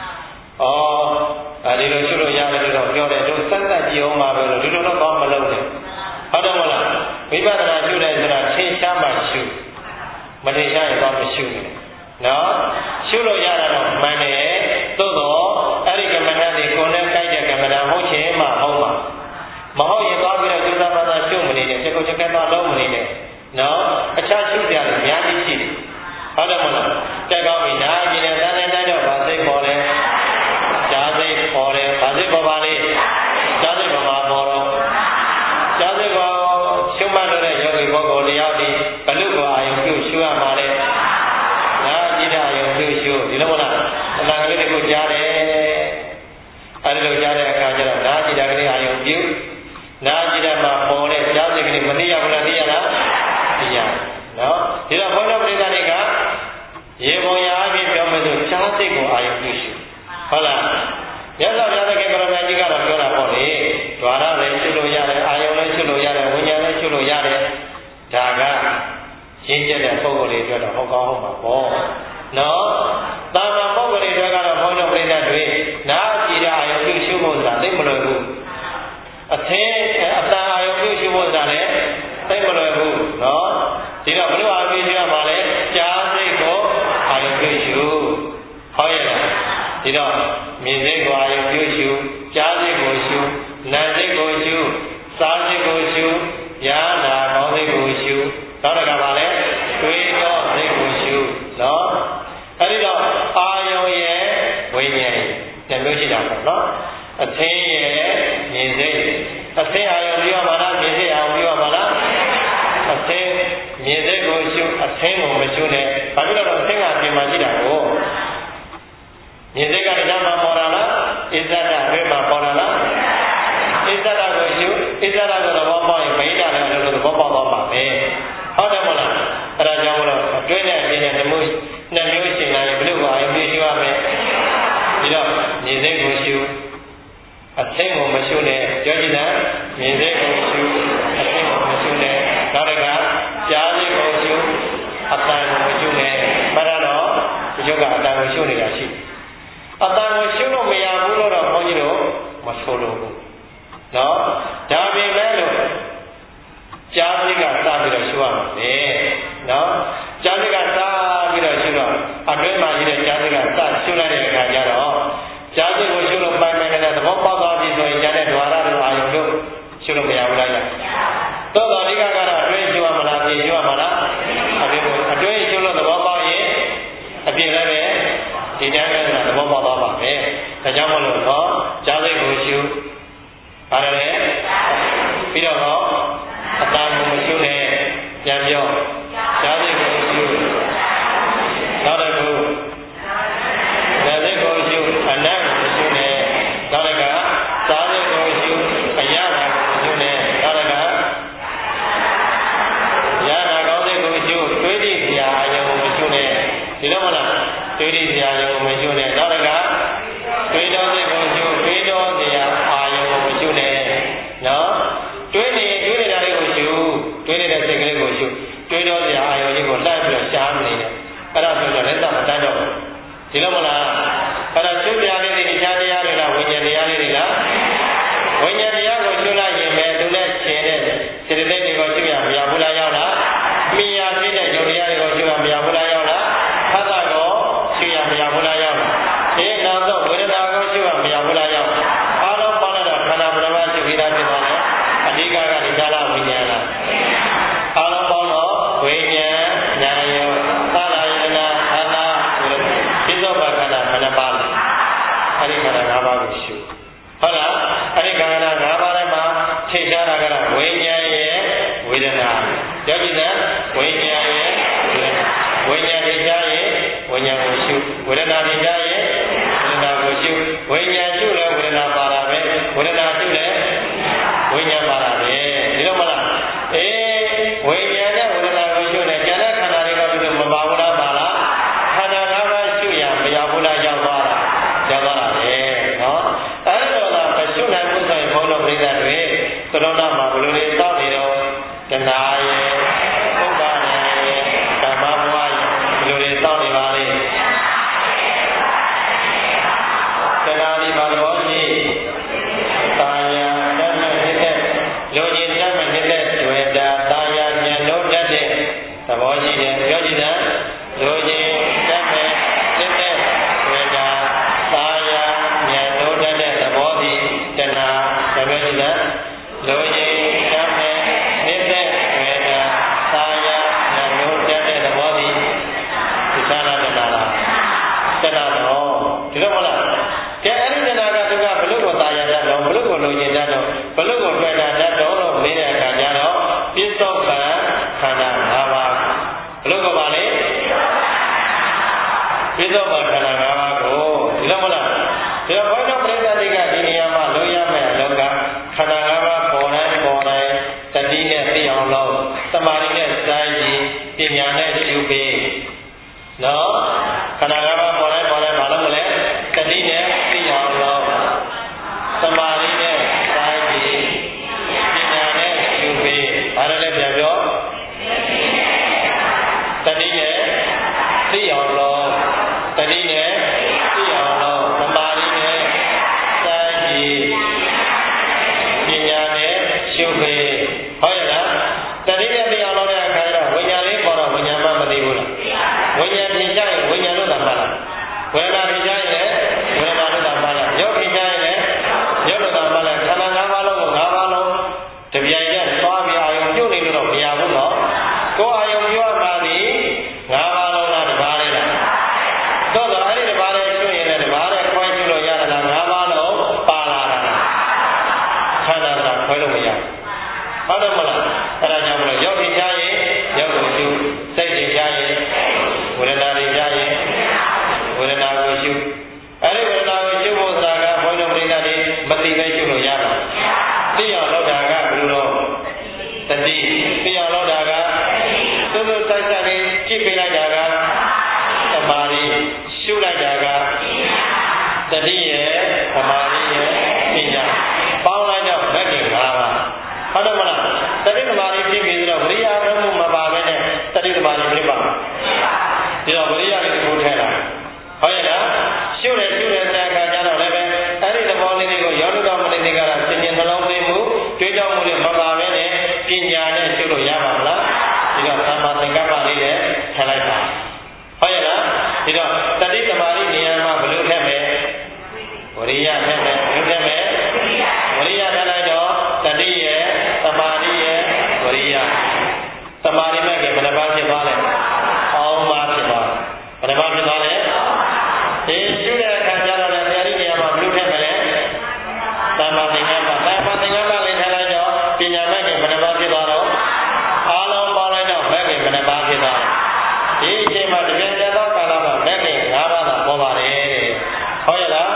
အဲဒီလိုရှုလို့ရတယ်လို့တော့ပြောတယ်တို့စက်သက်ကြည့်အောင်ပါပဲလို့ဒီလိုတော့ကောင်းမလုပ်နဲ့ဟုတ်တယ်မလားဝိပဿနာရှုတယ်ဆိုတာထင်ရှားမှရှုမထင်ရှားရင်တော့မရှုနဲ့နော်ရှုလို့ရတာတော့မှန်တယ်သို့တော့အဲ့ဒီကမ္မဋ္ဌာန်းဒီကိုယ်နဲ့ကိုက်တဲ့ကမ္မဋ္ဌာန်းဟုတ်ချင်မှဟုတ်ပါမဟုတ်ရင်သွားပြီးတော့သုဒ္ဓဘာသာရှုမနေနဲ့ချက်ကိုချက်ကတော့လုံးမနေနဲ့နော်အခြားရှုကြတယ်အများကြီးရှိတယ်ဟုတ်တယ်မလားတက်ကောင်းပြီဒါကြည့်နေသားတဲ့တော့ဗာစိတ်ပေါ်တယ်ဈာစိတ်ပေါ်တယ်ဗာစိတ်ပေါ်ပါလေဈာစိတ်ပေါ်မှာပေါ်တော့ဈာစိတ်ပေါ်ရှုမှတ်လို့တဲ့ယောဂီပုဂ္ဂိုလ်တရားဒီဘလူကိုအာယုပြုရှုရမှာလေနာကြည့်တဲ့အာယုပြုရှုဒီလိုမလားအနာကလေးကိုကြားတယ်အဲဒီလိုကြားတဲ့အခါကျတော့နာကြည့်တဲ့ကလေးအာယုပြုနာကြည့်တဲ့မှာပေါ်တဲ့ဈာစိတ်ကလေးမသိရဘူးလားသိရလားသိရနော်ဒီတော့ဘုန်းတော်ပရိသတ်တွေကရေပုံရအပြင်ပြောမယ်ဆိုဈာစိတ်ကိုအာယုပြုရှုဟုတ်လားမြတ်စွာဘုရားသခင်ကရမကြီးကတော့ပြောတာပေါ့လေဓွာရလည်းရှုလို့ရတယ်အာယုလည်းရှုလို့ရတယ်ဝိညာဉ်လည်းရှုလို့ရတယ်ဒါကရှင်းကျက်တဲ့ပုဂ္ဂိုလ်တွေအတွက်တော့ဟုတ်ကောင်းဟုတ်မှာပေါ့နော်တာမန်ပုဂ္ဂိုလ်တွေအတွက်ကတော့ဘုန်းတော်ပရိသတ်တွေနာကြည်တဲ့အာယုပြုရှုဖို့ဆိုတာသိမလွယ်ဘူးအသင်းအတန်အာယုပြုရှုဖို့ဆိုတာလည်းသိမလွယ်ဘူးနော်ဒီတော့ဘယ်လိုအာယုပြုရှုရမှာလဲကြားစိတ်ကိုအာယုပြုရှုဟုတ်ရဲ့လားဒီတော့မြင်စိတ်ကိုအာယုပြုရှုကြားစိတ်ကိုရှုနာစိတ်ကိုရှုစားစိတ်ကိုရှုညာနာကောင်းစိတ်ကိုရှုနောက်တစ်ခါပါလဲတွေးတော့စိတ်ကိုရှုနော်အဲဒီတော့အာယုရဲ့ဝိညာဉ်ရဲ့မျိုးရှိတာပေါ့နော်အသင်းရဲ့မြင်စိတ်အသင်းအာယုပြုရမှာလားမြင်စိတ်အာယုပြုရမှာလားအသင်းမြင်စိတ်ကိုရှုအသင်းကိုမရှုနဲ့ဘာဖြစ်လို့လဲအသင်းကပြင်မှာရှိတာကိုမြင်စိတ်ကတရားမှာပေါ်တာလားဣဇဒအတွင်းမှာပေါ်တာလားဣဇဒကိုရှုဣဇဒကိုသဘောပေါက်ရင်ဗိဓာလည်းလည်းသဘောပေါက်သွားပါပဲဟုတ်တယ်မဟုတ်လားအဲဒါကြောင့်မလို့အတွင်းနဲ့အပြင်နဲ့နှမျိုးနှစ်မျိုးရှင်းလာရင်ဘယ်လိုအာယုပြုရှုရမလဲဒီတော့မြင်စိတ်ကိုရှုအသိကိုမရှုနဲ့ပြောကြည့်တာမြင်စိတ်ကိုရှုအသိကိုမရှုနဲ့နောက်တစ်ခါကြားစိတ်ကိုရှုအတန်ကိုမရှုနဲ့ဘာတော့ဒီယောကအတန်ကိုရှုနေတာရှိအတန်ကိုရှုလို့မရဘူးလို့တော့ဘုန်းကြီးတို့မဆိုလို့ဘူးနော်ဒါပေမဲ့လို့ကြားစိတ်ကစပြီးတော့ရှုရမှာလေနော်ကြားစိတ်ကစပြီးတော့ရှုတော့အတွင်းမှာရှိတဲ့ကြားစိတ်ကစရှုလိုက်တဲ့အခါကျတော့ကြားစိတ်ကိုရှုလို့ပိုင်ပိုင်နေတဲ့သဘောပေါက်သွားပြီဆိုရင်ကြားတဲ့ဓဝါရတို့အာယုတို့ရှုလို့မရဘူးလားညာတော့တော်ဒီကကတော့အတွင်းရှုရမလားပြင်ရှုရမလားအတွင်းကိုအတွင်းရှုလို့သဘောပေါက်ရင်အပြင်လည်းပဲဒီတိုင်းပဲသဘောပေါက်သွားပါပဲဒါကြောင့်မလို့တော့ကြားစိတ်ကိုရှုပါတယ်လေပြီးတော့တော့အတန်ကိုမရှုနဲ့ပြန်ပြောကြားစိတ်ကိုရှုနောက်တစ်ခုနာစိတ်ကိုရှုအနတ်ကိုရှုနဲ့နောက်တစ်ခါစားစိတ်ကိုရှုအယနာကိုရှုနဲ့နောက်တစ်ခါယနာကောင်းစိတ်ကိုရှုတွေးတိစရာအယုံကိုရှုနဲ့ဒီလိုမလားတွေးတိစရာအယုံကိုမရှုနဲ့နောက်တစ်ခါတွေးတော်စိတ်ကိုရှုတွေးတော်စရာအာယုံကိုရှုနဲ့နော်တွေးနေတွေးနေတာလေးကိုရှုတွေးနေတဲ့စိတ်ကလေးကိုရှုတွေးတော်စရာအာယုံကြီးကိုလှမ်းပြီးတော့ရှားနေတယ်အဲ့ဒါဆိုတော့လက်သက်မတန်းတော့ဒီလိုမလားအဲ့ဒါရှုတရားလေးတွေတရားတရားတွေလားဝိညာဉ်တရားလေးတွေလားဝိညာဉ်တရားကိုရှုလိုက်ရင်ပဲသူနဲ့ရှင်တဲ့စေတသိက်တွေကိုရှုရမရဘူးလားရောက်လားမိယာဖြစ်တဲ့ယုံတရားတွေကိုရှုရမရဘူးလားရောက်လားဖတ်တာကိုရှုရမရဘူးလားရောက်လားဒီနောက်တော့ဝေဒနာကိုရှုရမရဘူးလားရောက်အားလုံးပေါင်းလိုက်တော့ခန္ဓာပရမရှုပြီးသားဖြစ်သွားတယ်အဓိကကဒီကာလဝိညာဉ်လားအားလုံးပေါင်းတော့ဝိညာဉ်ဉာဏ်ယုံသာရယနာခန္ဓာဆိုတဲ့ပိဿောပခန္ဓာခန္ဓာပါဠိအဲ့ဒီခန္ဓာ၅ပါးကိုရှုဟုတ်လားအဲ့ဒီခန္ဓာ၅ပါးထဲမှာထိတ်ရှားတာကဝိညာဉ်ရဲ့ဝေဒနာယောဂိသဝိညာဉ်ရဲ့ဝိညာဉ်ထိတ်ရှားရဲ့ဝိညာဉ်ကိုရှုဝေဒနာထိတ်ရှားရဲ့ဝေဒနာကိုရှုဝိညာဉ်ရှုလဲဝေဒနာပါတာပဲဝေဒနာရှုလဲဝိညာဉ်ပါတာပဲဒီလိုမလားအေးဝိညာဉ်နဲ့ဝေဒနာကိုရှုနေကျန်တဲ့ခန္ဓာတွေကဘယ်လိုမပါဘူးလားပါလားခန္ဓာ၅ပါးရှုရမရဘူးလားပြောကြည့်စမ်းလိုချင်တတ်မဲ့စစ်တဲ့ဝေဒာသာယာမြတ်လို့တတ်တဲ့သဘောသည်တဏှာပြောကြည့်စမ်းလိုချင်တတ်မဲ့စစ်တဲ့ဝေဒာသာယာမြတ်လို့တတ်တဲ့သဘောသည်ဒီသာနာတဏှာလားတဏှာတော့ဒီလိုမဟုတ်လားကဲအဲ့ဒီတဏှာကသူကဘလို့ကိုသာယာတတ်တော့ဘလို့ကိုလိုချင်တတ်တော့ဘလို့ကိုတွေ့တာတတ်တော့လို့မေးတဲ့အခါကျတော့ပြစ္ဆုတ်ကံခန္ဓာ၅ပါးဘလို့ကိုပါလေပြစ္ဆုတ်ကခန္ဓာ၅ပါးကိုဒီလိုမဟုတ်လားဒီတော့ဘုရားပရိသတ်တွေကဒီနေရာမှာလိုရမယ်အလောကခန္ဓာ၅ပါးပေါ်တိုင်းပေါ်တိုင်းတတိနဲ့သိအောင်လို့သမာဓိနဲ့စိုင်းပြီးပညာနဲ့ရှုပြီးနော်ခန္ဓာ၅ပါးပေါ်တိုင်းပေါ်တိုင်းမလုပ်မလဲတတိနဲ့သိအောင်လို့သမာဓိနဲ့စိုင်းပြီးပညာနဲ့ရှုပြီးဘာလို့လဲပြန်ပြောတတိနဲ့သိအောင်လို့တတိနဲ့သိအောင်လို့သမာဓိနဲ့စိုင်းပြီးပညာနဲ့ရှုပြီးဟုတ်ရဲ့လားတတိနဲ့သိအောင်လို့တဲ့အခါကျတော့ဝိညာဉ်လေးပေါ်တော့ဝိညာဉ်မှမသိဘူးလားဝိညာဉ်သိကြရင်ဝိညာဉ်လို့သာမှတ်လားဝေဒနာသိကြရင်လည်းဝေဒနာလို့သာမှတ်လားရုပ်သိကြရင်လည်းရုပ်လို့သာမှတ်လားခန္ဓာ၅ပါးလုံးကို၅ပါးလုံးတပြိုင်တည်းသွားပြီးအာယုံပြုတ်နေလို့တော့မရဘူးနော်ကိုယ်အာယုံပြုတ်မှဒီ၅ပါးလုံးလားတစ်ပါးလေးလားတော့တော့အဲ့ဒီတစ်ပါးလေးကျွရင်လည်းတစ်ပါးလေးခွဲကြည့်လို့ရတာလား၅ပါးလုံးပါလာတာလားခန္ဓာကခွဲလို့မရဘူးဟုတ်တယ်မလားအဲ့ဒါကြောင့်မလို့ရုပ်သိကြရင်ရုပ်ကိုရှုစိတ်သိကြရင်ဝေဒနာသိကြရင်ဝေဒနာကိုရှုအဲ့ဒီဝေဒနာကိုရှုဖို့ဆိုတာကဘုန်းတော်ပရိသတ်တွေမသိပဲရှုလို့ရမှာသိအောင်လုပ်တာကဘယ်လိုတော့တတိသိအောင်လုပ်တာကသူ့သူတိုက်ဆိုင်လေးကြည့်ပေးလိုက်တာကသမာဓိရှုလိုက်တာကတတိရဲ့သမာဓိရဲ့ပညာပေါင်းလိုက်တော့မဂ္ဂင်၅ပါးဟုတ်တယ်မလားတတိသမာဓိဖြစ်ပြီးတော့ဝိရိယအမှုမပါဘဲနဲ့တတိသမာဓိဖြစ်ပါဒီတော့ဝိရိယလေးကိုထဲလာဟုတ်ရဲ့လားရှုတယ်ရှုတယ်တဲ့အခါကျတော့လည်းပဲအဲ့ဒီသဘောလေးတွေကိုယောနိတော်မနိတိကရာသင်ញနှလုံးသွင်းမှုတွေးကြောက်မှုတွေမပါဘဲနဲ့ပညာနဲ့ရှုလို့ရပါမလားဒီတော့သမ္မာသင်္ကပ္ပလေးနဲ့ထည့်လိုက်ပါဟုတ်ရဲ့လားဒီတော့တတိသမာဓိဉာဏ်မှာဘယ်လိုထည့်မလဲဝိရိယထည့်မယ်ဘယ်လိုထည့်မလဲဝိရိယထည့်လိုက်တော့တတိရဲ့သမာဓိရဲ့ဝိရိယသမာဓိမဲ့ကဘယ်နှပါးဖြစ်သွားလဲအောင်ပါဖြစ်သွားဘယ်နှပါးဖြစ်သွားလဲဒီရှုတဲ့အခါကျတော့လည်းတရားရိယာမှာဘယ်လိုထည့်မလဲသမ္မာသင်္ကပ္ပသမ္မာသင်္ကပ္ပလေးထည့်လိုက်တော့ပညာမဲ့ကဘယ်နှပါးဖြစ်သွားတော့အားလုံးပေါင်းလိုက်တော့မဲ့ကဘယ်နှပါးဖြစ်သွားဒီအချိန်မှာတကယ်ကြတော့ကာလမှာမဲ့က၅ပါးသာပေါ်ပါတယ်တဲ့ဟုတ်ရဲ့လား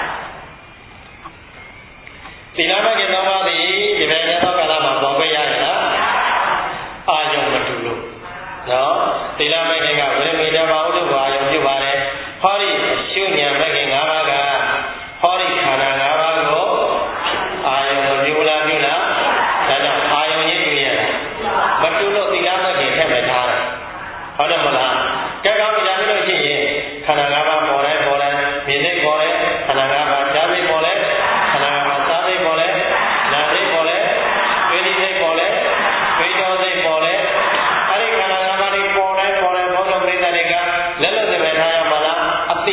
သီလမဲ့က၃ပါးသည်ဒီဘယ်ကြတော့ကာလမှာပေါ်ခဲ့ရရဲ့လားအာယုံမတူလို့နော်သီလမဲ့ကဝိရမေတ္တာဘာဥဒ္ဓဘာယုံပြုပါတယ်ဟောဒီရှုဉဏ်မဲ့က၅ပါးကဟောဒီခန္ဓာ၅ပါးကိုအာယုံမပြုလားပြုလားဒါကြောင့်အာယုံကြီးပြုရတာမတူလို့သီလမဲ့ကထည့်မဲ့ထားတယ်ဟုတ်တယ်မလားကြက်ကောင်းကြရလို့ရှိရင်ခန္ဓာ၅ပါးပေါ်တယ်ပေါ်တယ်မြင်သိပေါ်တယ်ခန္ဓာ၅ပါးကြားသိပေါ်တယ်ခန္ဓာ၅ပါးစားသိပေါ်တယ်နာသိပေါ်တယ်တွေးသိပေါ်တယ်တွေးတော်သိပေါ်တယ်အဲ့ဒီခန္ဓာ၅ပါးတွေပေါ်တယ်ပေါ်တယ်ဘုရားပရိသတ်တွေကလက်လက်စပဲထားရမှာလားအတိ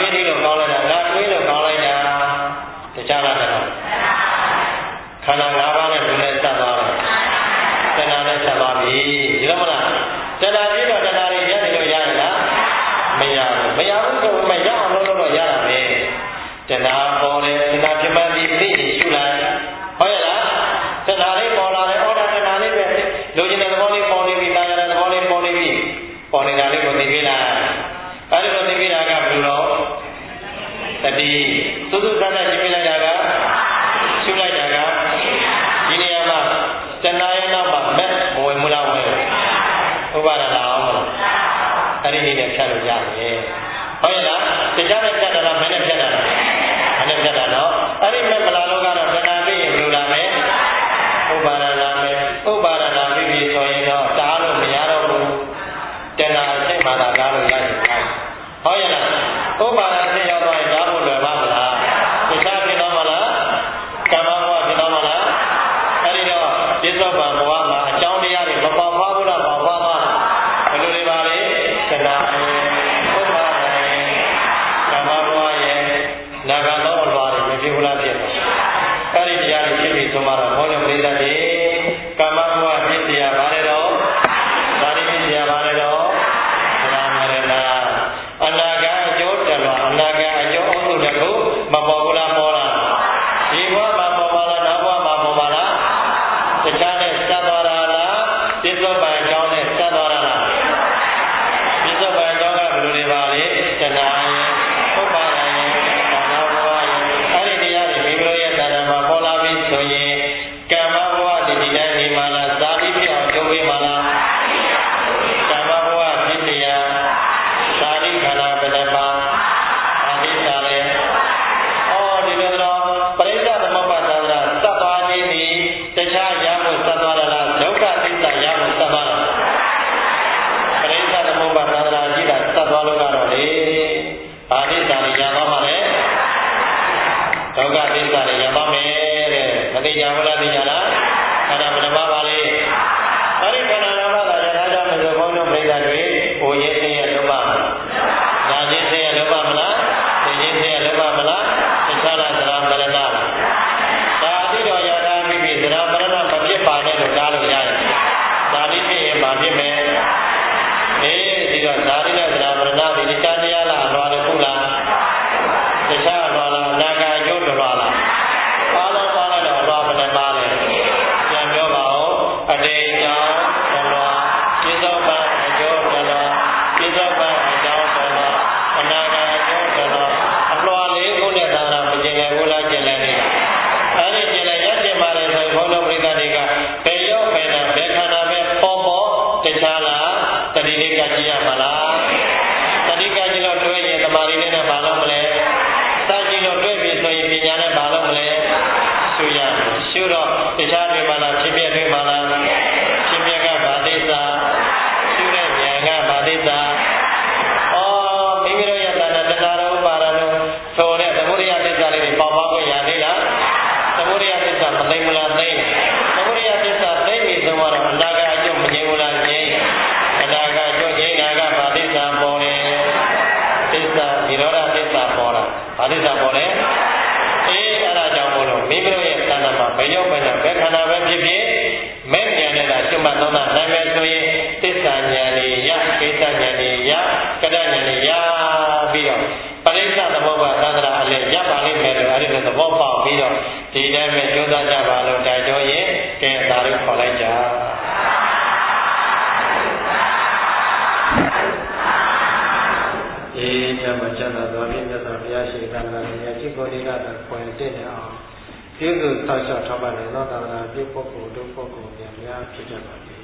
ပိဋိလို့ကောင်းလိုက်တာငါတွေးလို့ကောင်းလိုက်တာတရားလားတော့ခန္ဓာ၅ပါးနဲ့ဘယ်နဲ့စပ်သွားလဲတဏှာနဲ့စပ်သွားပြီဒီလိုမလားတဏှာပြီးတော့တဏှာတွေရက်နေလို့ရရလားမရဘူးမရဘူးဆိုမှရအောင်လုပ်လို့ရတာပဲတဏှာပေါ်တယ်တဏှာပြမပြီးသိရှုလိုက်ဟုတ်ရဲ့လားတဏှာလေးပေါ်လာတယ်ဩဒါတဏှာလေးပဲလိုချင်တဲ့သဘောလေးပေါ်နေပြီတာယာတဲ့သဘောလေးပေါ်နေပြီပေါ်နေတာလေးကိုသိပြီလားအဲဒီလိုသိပြီတာကဘယ်လိုတော့တတိသုသုသတ်နဲ့ရှင်းပြလိုက်တာကရှုလိုက်တာကဒီနေရာမှာတဏှာရဲ့နောက်မှာမက်မဝင်မလားဝင်ဥပါဒနာအောင်မလားအဲဒီနည်းနဲ့ဖြတ်လို့ရတယ်ဟုတ်ရဲ့လားတရားနဲ့ဖြတ်တာလားမနဲ့ဖြတ်တာလားမနဲ့ဖြတ်တာတော့အဲဒီမဲ့မလာလို့ကတော့တဏှာပြီးရင်ဘယ်လိုလာမလဲဥပါဒနာမယ်ဥပါဒနာပြီးပြီဆိုရင်တော့တားလို့မရတော့ဘူးတဏှာစိတ်မှသာကားလို့ရတယ်ဟုတ်ရဲ့လားဥပါဒစိတ်ရောက်သွားရင်ဒါဖို့လွယ်ပါမလားတရားဖြစ်တော့မလားကာမဘဝဖြစ်တော့မလားအဲဒီတော့ပြစ္ဆုတ်ပံဘဝမှာအကြောင်းတရားတွေမပေါက်ဖွားဘူးလားပေါက်ဖွားပါဘယ်လိုတွေပါလဲတဏှာဥပါဒကာမဘဝရဲ့နာဂသောအလွာတွေမဖြစ်ဘူးလားဖြစ်တယ်အဲဒီတရားတွေဖြစ်ပြီဆိုမှတော့ဘောဓပရိသတ်တွေကာမဘဝဖြစ်เสียပါတယ်တော့ဒါတွေဖြစ်เสียပါတယ်တော့နာမရဏအနာဂတ်အကျိုးတယ်လို့အနာဂတ်အကျိုးအုပ်စုတခုမပေါ်ဘူးလားပေါ်လားဒီဘဝမှာပေါ်ပါလားနောက်ဘဝမှာပေါ်ပါလားတခြားနဲ့စပ်သွားတာလားပြစ္ဆုတ်ပံအကြောင်းနဲ့စပ်သွားတာလားပြစ္ဆုတ်ပံအကြောင်းကဘယ်လိုတွေပါလဲတဏှာရဲ့ဥပါဒရဲ့ကာမဘဝရဲ့အဲဒီတရားတွေမိမိတို့ရဲ့တဏှာမှာပေါ်လာပြီဆိုရင်ကာမဘဝဒီဒီတိုင်းနေမှာလားဇာတိဖြစ်အောင်လုပ်ပေးမှာလားကာမဘဝဖြစ်เสียဇာတိခန္ဓာဘယ်နှပါအာသစ္စာလဲအော်ဒီလိုတော့ပရိစ္ဆသမုပ္ပါဒနာစပ်သွားခြင်းဒီတခြားရဖို့စပ်သွားတာလားဒုက္ခသစ္စာရဖို့စပ်သွားတာပရိစ္ဆသမုပ္ပါဒနာကြည့်တာစပ်သွားလို့ကတော့လေအာသစ္စာတွေရသွားမှာလေဒုက္ခသစ္စာတွေရသွားမယ်တဲ့မသိကြဘူးလားသိကြလားခန္ဓာဘယ်နှပါပါလဲအဲဒီခန္ဓာနာမသာရထားကြမယ်ဆိုဘုန်းတော်ပြိဿတွေဟိုရေးသိရလုံးပါနာခြင်းသိရလုံးပါမလားသိခြင်းသိရလုံးပါမလားသစ္စာလားသရမရဏလားဒါအတိတော်ရထားပြီးပြီသရမရဏမဖြစ်ပါနဲ့လို့ကြားလို့ရတယ်ဒါလေးဖြစ်ရင်မဖြစ်မယ်အေးဒီတော့ဒါလေးနဲ့သရမရဏဒီတရားတရားလားအလွာတစ်ခုလားတခြားအလွာလားအနာဂတ်အကျိုးတော်လားပါလို့ပါလိုက်တော့အလွာဘယ်နဲ့ပါလဲပြန်ပြောပါဦးအတေကြောင့်တော်တော်ပြစ္ဆုတ်ပံအကျိုးတော်တော်ပြစ္ဆုတ်ပံအကြောင်းတော်တော်အနာဂတ်အကျိုးတော်တော်အလွာလေးကိုနဲ့သာနာမကျင်လည်ဘူးလားကျင်လည်နေအဲဒီကျင်လည်ရကျင်ပါလေဆိုဘုန်းတော်ပြိဿတွေကဘယ်ရောက်ပဲနဲ့ဘယ်ခန္ဓာပဲပေါ်ပေါ်တခြားလားတတိလေးကကြည့်ရမှာလားတတိကကြည့်လို့တွေ့ရင်တမာရီလေးနဲ့ဘာလို့မလဲစကြည့်လို့တွေ့ပြီဆိုရင်ပညာနဲ့ဘာလို့မလဲရှုရရှုတော့တခြားတွေမှာလားဖြစ်ပြတွေမှာလားဖြစ်ပြကဘာသစ္စာရှုတဲ့ဉာဏ်ကဘာသစ္စာအော်မိမိတို့ရဲ့တဏှာတဏှာရောဥပါဒရောဆိုတဲ့သမုဒိယသစ္စာလေးတွေပေါက်ပါခွင့်ရသေးလားသမုဒိယသစ္စာမသိဘူးလားသိသမုဒိယသစ္စာသိပြီဆိုတော့အနာဂတ်အကျိုးမငြိမ်းဘူးလားငြိမ်းအနာဂတ်အကျိုးငြိမ်းတာကဘာသစ္စာပေါ်လဲသစ္စာនិရောဓသစ္စာပေါ်တာဘာသစ္စာပေါ်လဲအေးအဲ့ဒါကြောင့်မို့လို့မိမိတို့ရဲ့တဏှာမှာဘယ်ရောက်ပဲနဲ့ဘယ်ခန္ဓာပဲဖြစ်ဖြစ်မဲ့ဉာဏ်နဲ့သာကျွတ်မှတ်သောတာနိုင်မယ်ဆိုရင်သစ္စာဉာဏ်လေးရကိစ္စဉာဏ်လေးရကတ္တဉာဏ်လေးရပြီးတော့ပရိစ္ဆသမုပ္ပါဒသနာအလေးရပါလိမ့်မယ်လို့အဲ့ဒီလိုသဘောပေါက်ပြီးတော့ဒီတိုင်းပဲကြိုးစားကြပါလို့တိုက်တွန်းရင်ကဲဒါလေးခေါ်လိုက်ကြအေးကျမ်းမှာကျမ်းသာတော်ပြည့်မြတ်စွာဘုရားရှိခိုးတာလည်းจิตကိုယ်လေးကပွင့်တဲ့အောင်ပြုစုဆောက်ရှောက်ထောက်ပံ့နေသောသာသနာပြုပုဂ္ဂိုလ်တို့ပုဂ္ဂိုလ်များများဖြစ်ကြပါစေ